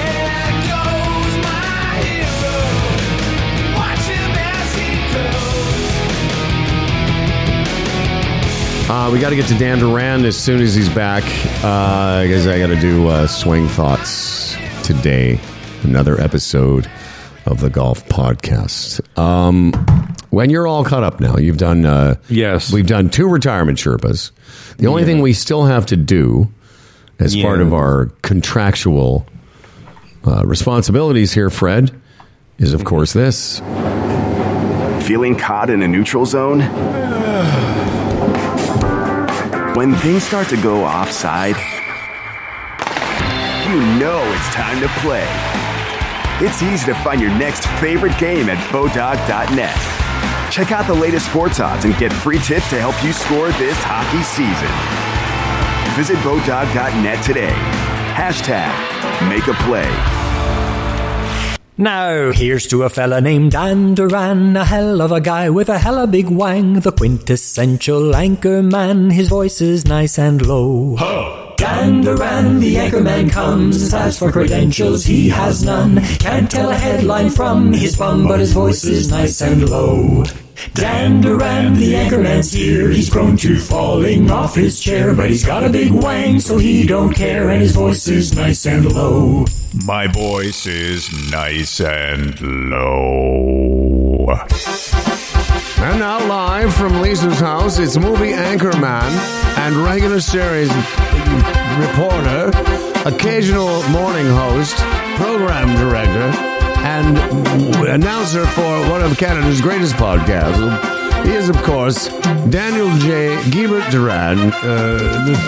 Uh, we got to get to Dan Duran as soon as he's back. Uh, I guess I got to do uh, Swing Thoughts today. Another episode of the Golf Podcast. Um, when you're all caught up now, you've done. Uh, yes, we've done two retirement Sherpas. The only yeah. thing we still have to do, as yeah. part of our contractual uh, responsibilities here, Fred, is of course this. Feeling caught in a neutral zone? When things start to go offside, you know it's time to play. It's easy to find your next favorite game at Bodog dot net. Check out the latest sports odds and get free tips to help you score this hockey season. Visit Bodog dot net today. Hashtag make a play. Now, here's to a fella named Dan Duran, a hell of a guy with a hella big wang, the quintessential anchor man. His voice is nice and low. Ho! Dan Duran, the anchor man comes. As for credentials, he has none. Can't tell a headline from his bum, but his voice is nice and low. Dan Duran, the anchorman's here. He's prone to falling off his chair, but he's got a big wang, so he don't care, and his voice is nice and low. My voice is nice and low. And now live from Lisa's house, it's movie anchorman and regular series reporter, occasional morning host, program director, and announcer for one of Canada's greatest podcasts. He is, of course, Daniel J. Guibert Duran uh, the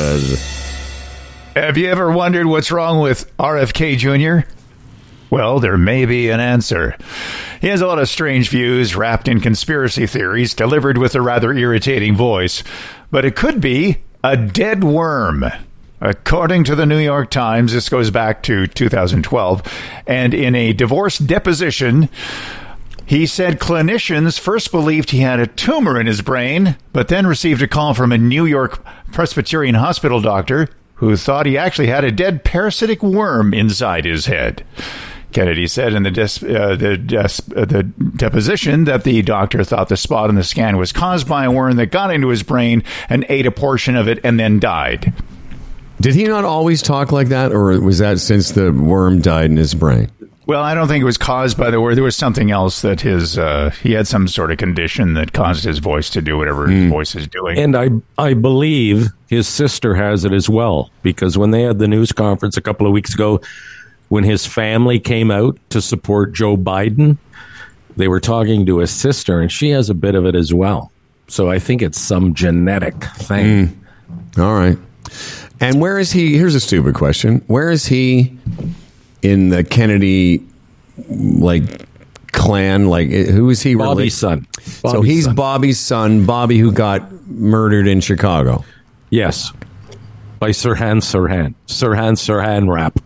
third. Have you ever wondered what's wrong with R F K Junior? Well, there may be an answer. He has a lot of strange views wrapped in conspiracy theories, delivered with a rather irritating voice. But it could be a dead worm. According to the New York Times, this goes back to two thousand twelve, and in a divorce deposition, he said clinicians first believed he had a tumor in his brain, but then received a call from a New York Presbyterian hospital doctor who thought he actually had a dead parasitic worm inside his head. Kennedy said in the, dis, uh, the, des, uh, the deposition that the doctor thought the spot on the scan was caused by a worm that got into his brain and ate a portion of it and then died. Did he not always talk like that, or was that since the worm died in his brain? Well, I don't think it was caused by the worm. There was something else that his uh, he had some sort of condition that caused his voice to do whatever mm. his voice is doing. And I I believe his sister has it as well, because when they had the news conference a couple of weeks ago, when his family came out to support Joe Biden, they were talking to his sister, and she has a bit of it as well. So I think it's some genetic thing. Mm. All right. And where is he? Here's a stupid question. Where is he in the Kennedy, like, clan? Like, who is he? Bobby's son. Bobby's so he's son. Bobby's son. Bobby, who got murdered in Chicago? Yes. By Sirhan Sirhan. Sirhan Sirhan rap.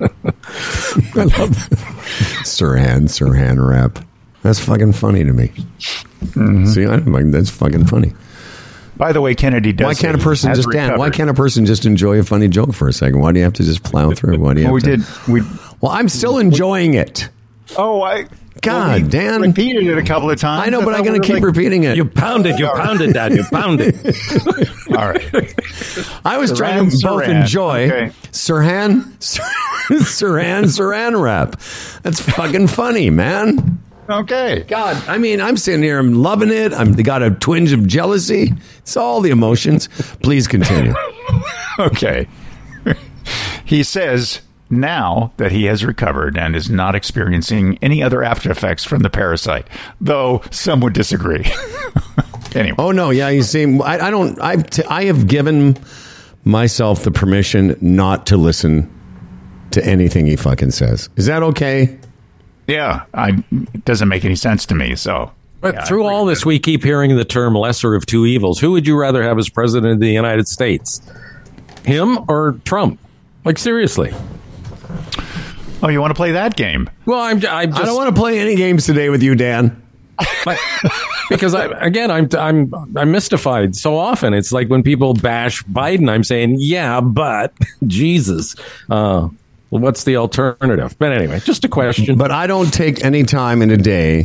I love Sirhan Sirhan rap. That's fucking funny to me. Mm-hmm. See, I'm like, that's fucking funny. By the way, Kennedy does. Why can't a person just Dan? Why can't a person just enjoy a funny joke for a second? Why do you have to just plow through? Why do you? Have well, we to, did. We. Well, I'm still enjoing it. Oh, I. God, well, Dan. Repeated it a couple of times. I know, but I'm going to keep like, repeating it. You pounded, you pounded, Dad. You pounded. All right. I was Sirhan, trying to both Sirhan. enjoy Okay. Sirhan, Sirhan, Sirhan rap. That's fucking funny, man. Okay. God, I mean, I'm sitting here, I'm loving it. I'm got a twinge of jealousy. It's all the emotions. Please continue. Okay. He says now that he has recovered and is not experiencing any other after effects from the parasite, though some would disagree. Anyway. Oh, no. Yeah, you see, I, I don't, I've t- I have given myself the permission not to listen to anything he fucking says. Is that okay? Yeah, I, it doesn't make any sense to me. So, but yeah, through all this, we keep hearing the term lesser of two evils. Who would you rather have as president of the United States? Him or Trump? Like, seriously. Oh, you want to play that game? Well, I'm, I'm just, I don't want to play any games today with you, Dan. But, because I, again, I'm I'm I'm mystified so often. It's like when people bash Biden, I'm saying, yeah, but Jesus, uh, what's the alternative? But anyway, just a question. But I don't take any time in a day,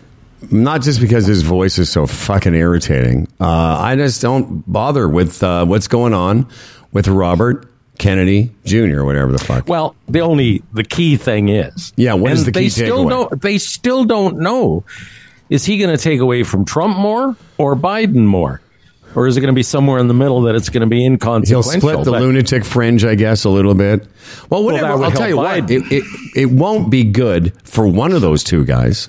not just because his voice is so fucking irritating. Uh, I just don't bother with uh, what's going on with Robert Kennedy Junior, whatever the fuck. Well, the only the key thing is, yeah, what and is the key they still takeaway? don't. They still don't know. Is he going to take away from Trump more or Biden more? Or is it going to be somewhere in the middle that it's going to be inconsequential? He'll split the but, lunatic fringe, I guess, a little bit. Well, whatever. Well, I'll tell you Biden. what. It, it, it won't be good for one of those two guys.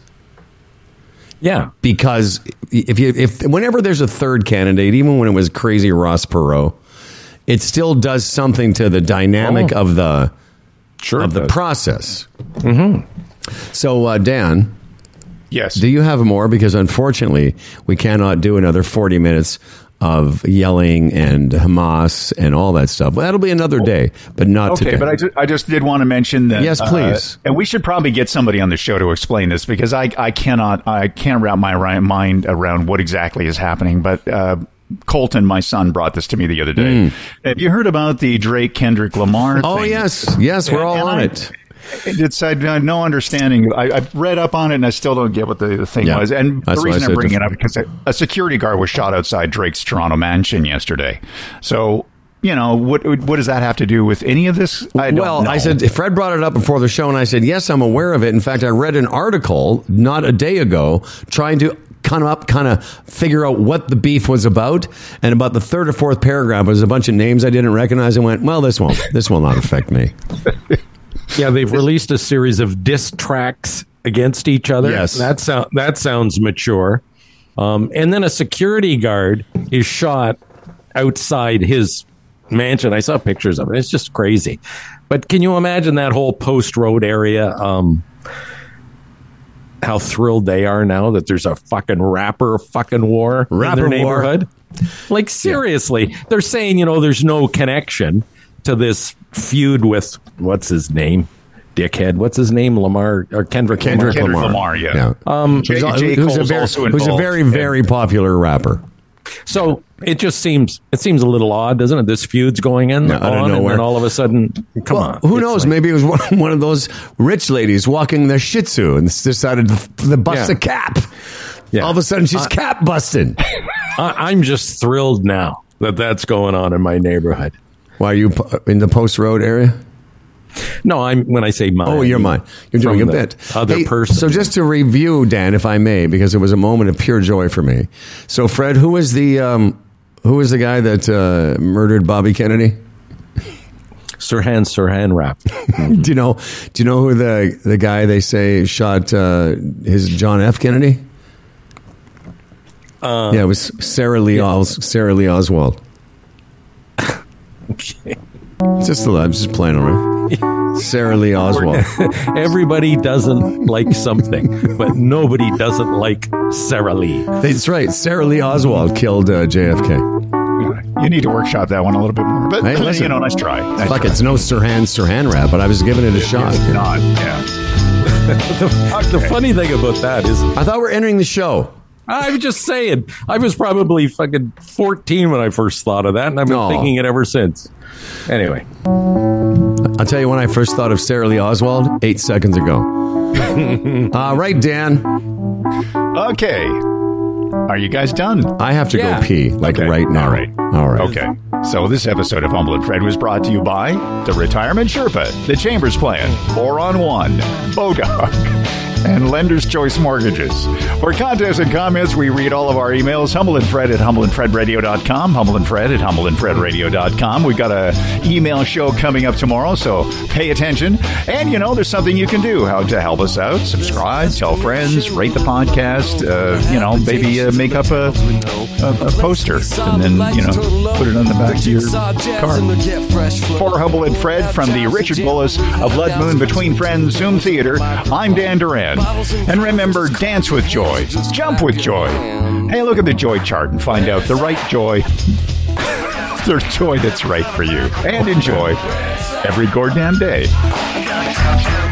Yeah. Because if you if whenever there's a third candidate, even when it was crazy Ross Perot, it still does something to the dynamic oh. of the sure of the does. process. Mm-hmm. So, uh, Dan. Yes. Do you have more? Because unfortunately, we cannot do another forty minutes of yelling and Hamas and all that stuff. Well, that'll be another day, but not okay, today. but I just, I just did want to mention that. Yes, please. Uh, and we should probably get somebody on the show to explain this because I, I cannot, I can't wrap my mind around what exactly is happening. But uh, Colton, my son, brought this to me the other day. Mm. Have you heard about the Drake Kendrick Lamar Oh, thing? yes. Yes, we're And- all and on I- it. It's I had no understanding. I, I've read up on it, and I still don't get what the, the thing Yeah, was. And the that's why I reason I'm said bringing to- it up because a, a security guard was shot outside Drake's Toronto mansion yesterday. So, you know, what what does that have to do with any of this? I don't well, know. I said, Fred brought it up before the show, and I said, yes, I'm aware of it. In fact, I read an article not a day ago trying to kind of up, kind of figure out what the beef was about. And about the third or fourth paragraph was a bunch of names I didn't recognize and went, well, this won't, this will not affect me. Yeah, they've released a series of diss tracks against each other. Yes. That, so- that sounds mature. Um, and then a security guard is shot outside his mansion. I saw pictures of it. It's just crazy. But can you imagine that whole Post Road area? Um, how thrilled they are now that there's a fucking rapper fucking war Rapper in their war. neighborhood. Like, seriously, yeah. They're saying, you know, there's no connection to this feud with, what's his name? Dickhead. What's his name? Lamar or Kendrick, Kendrick Lamar. Lamar. Lamar, yeah. yeah. Um, J- who's, J. who's a Cole's very, also who's a involved. very, very popular rapper. So it just seems it seems a little odd, doesn't it? This feud's going in Yeah, out of on, and nowhere. then all of a sudden, come Well, on. who It's knows? like- Maybe it was one, one of those rich ladies walking their Shih Tzu and decided to, to bust Yeah. a cap. Yeah. All of a sudden, she's Uh, cap busting. I, I'm just thrilled now that that's going on in my neighborhood. Why are you po- in the Post Road area? No, I'm when I say mine. Oh, you're mine. You're doing a from the bit. Other Hey, person. So just to review, Dan, if I may, because it was a moment of pure joy for me. So, Fred, who was the um, who was the guy that uh, murdered Bobby Kennedy? Sirhan Sirhan rap. do you know? Do you know who the the guy they say shot uh, his John F. Kennedy? Uh, yeah, it was Sarah Lee Os- Sarah Lee Oswald. Okay. Just a, I'm just playing around. Sarah Lee Oswald. Everybody doesn't like something, but nobody doesn't like Sarah Lee. That's right. Sarah Lee Oswald killed uh, J F K. You need to workshop that one a little bit more. But, Hey, listen. you know, nice try. Nice Like try. it's no Sirhan Sirhan rap, but I was giving it a shot. It's not, yeah. the, the funny thing about that is, I thought we're entering the show. I'm just saying, I was probably fucking fourteen when I first thought of that, and I've been No. thinking it ever since. Anyway. I'll tell you when I first thought of Sarah Lee Oswald, eight seconds ago. uh, right, Dan. Okay. Are you guys done? I have to Yeah. go pee, like Okay. right now. All right. All right. Okay. So this episode of Humble and Fred was brought to you by the Retirement Sherpa, the Chambers Plan, Four on One, Bodog, and Lender's Choice Mortgages. For contests and comments, we read all of our emails. Humble and Fred at humble and fred radio dot com. Humble and Fred at humble and fred radio dot com. We've got a email show coming up tomorrow, so pay attention. And, you know, there's something you can do how to help us out. Subscribe, tell friends, rate the podcast, uh, you know, maybe uh, make up a, a, a poster and then, you know, put it on the back of your car. For Humble and Fred from the Richard Bullis of Blood Moon Between Friends Zoom Theater, I'm Dan Duran. And remember, dance with joy, jump with joy. Hey, look at the joy chart and find out the right joy, the joy that's right for you. And enjoy every goddamn day.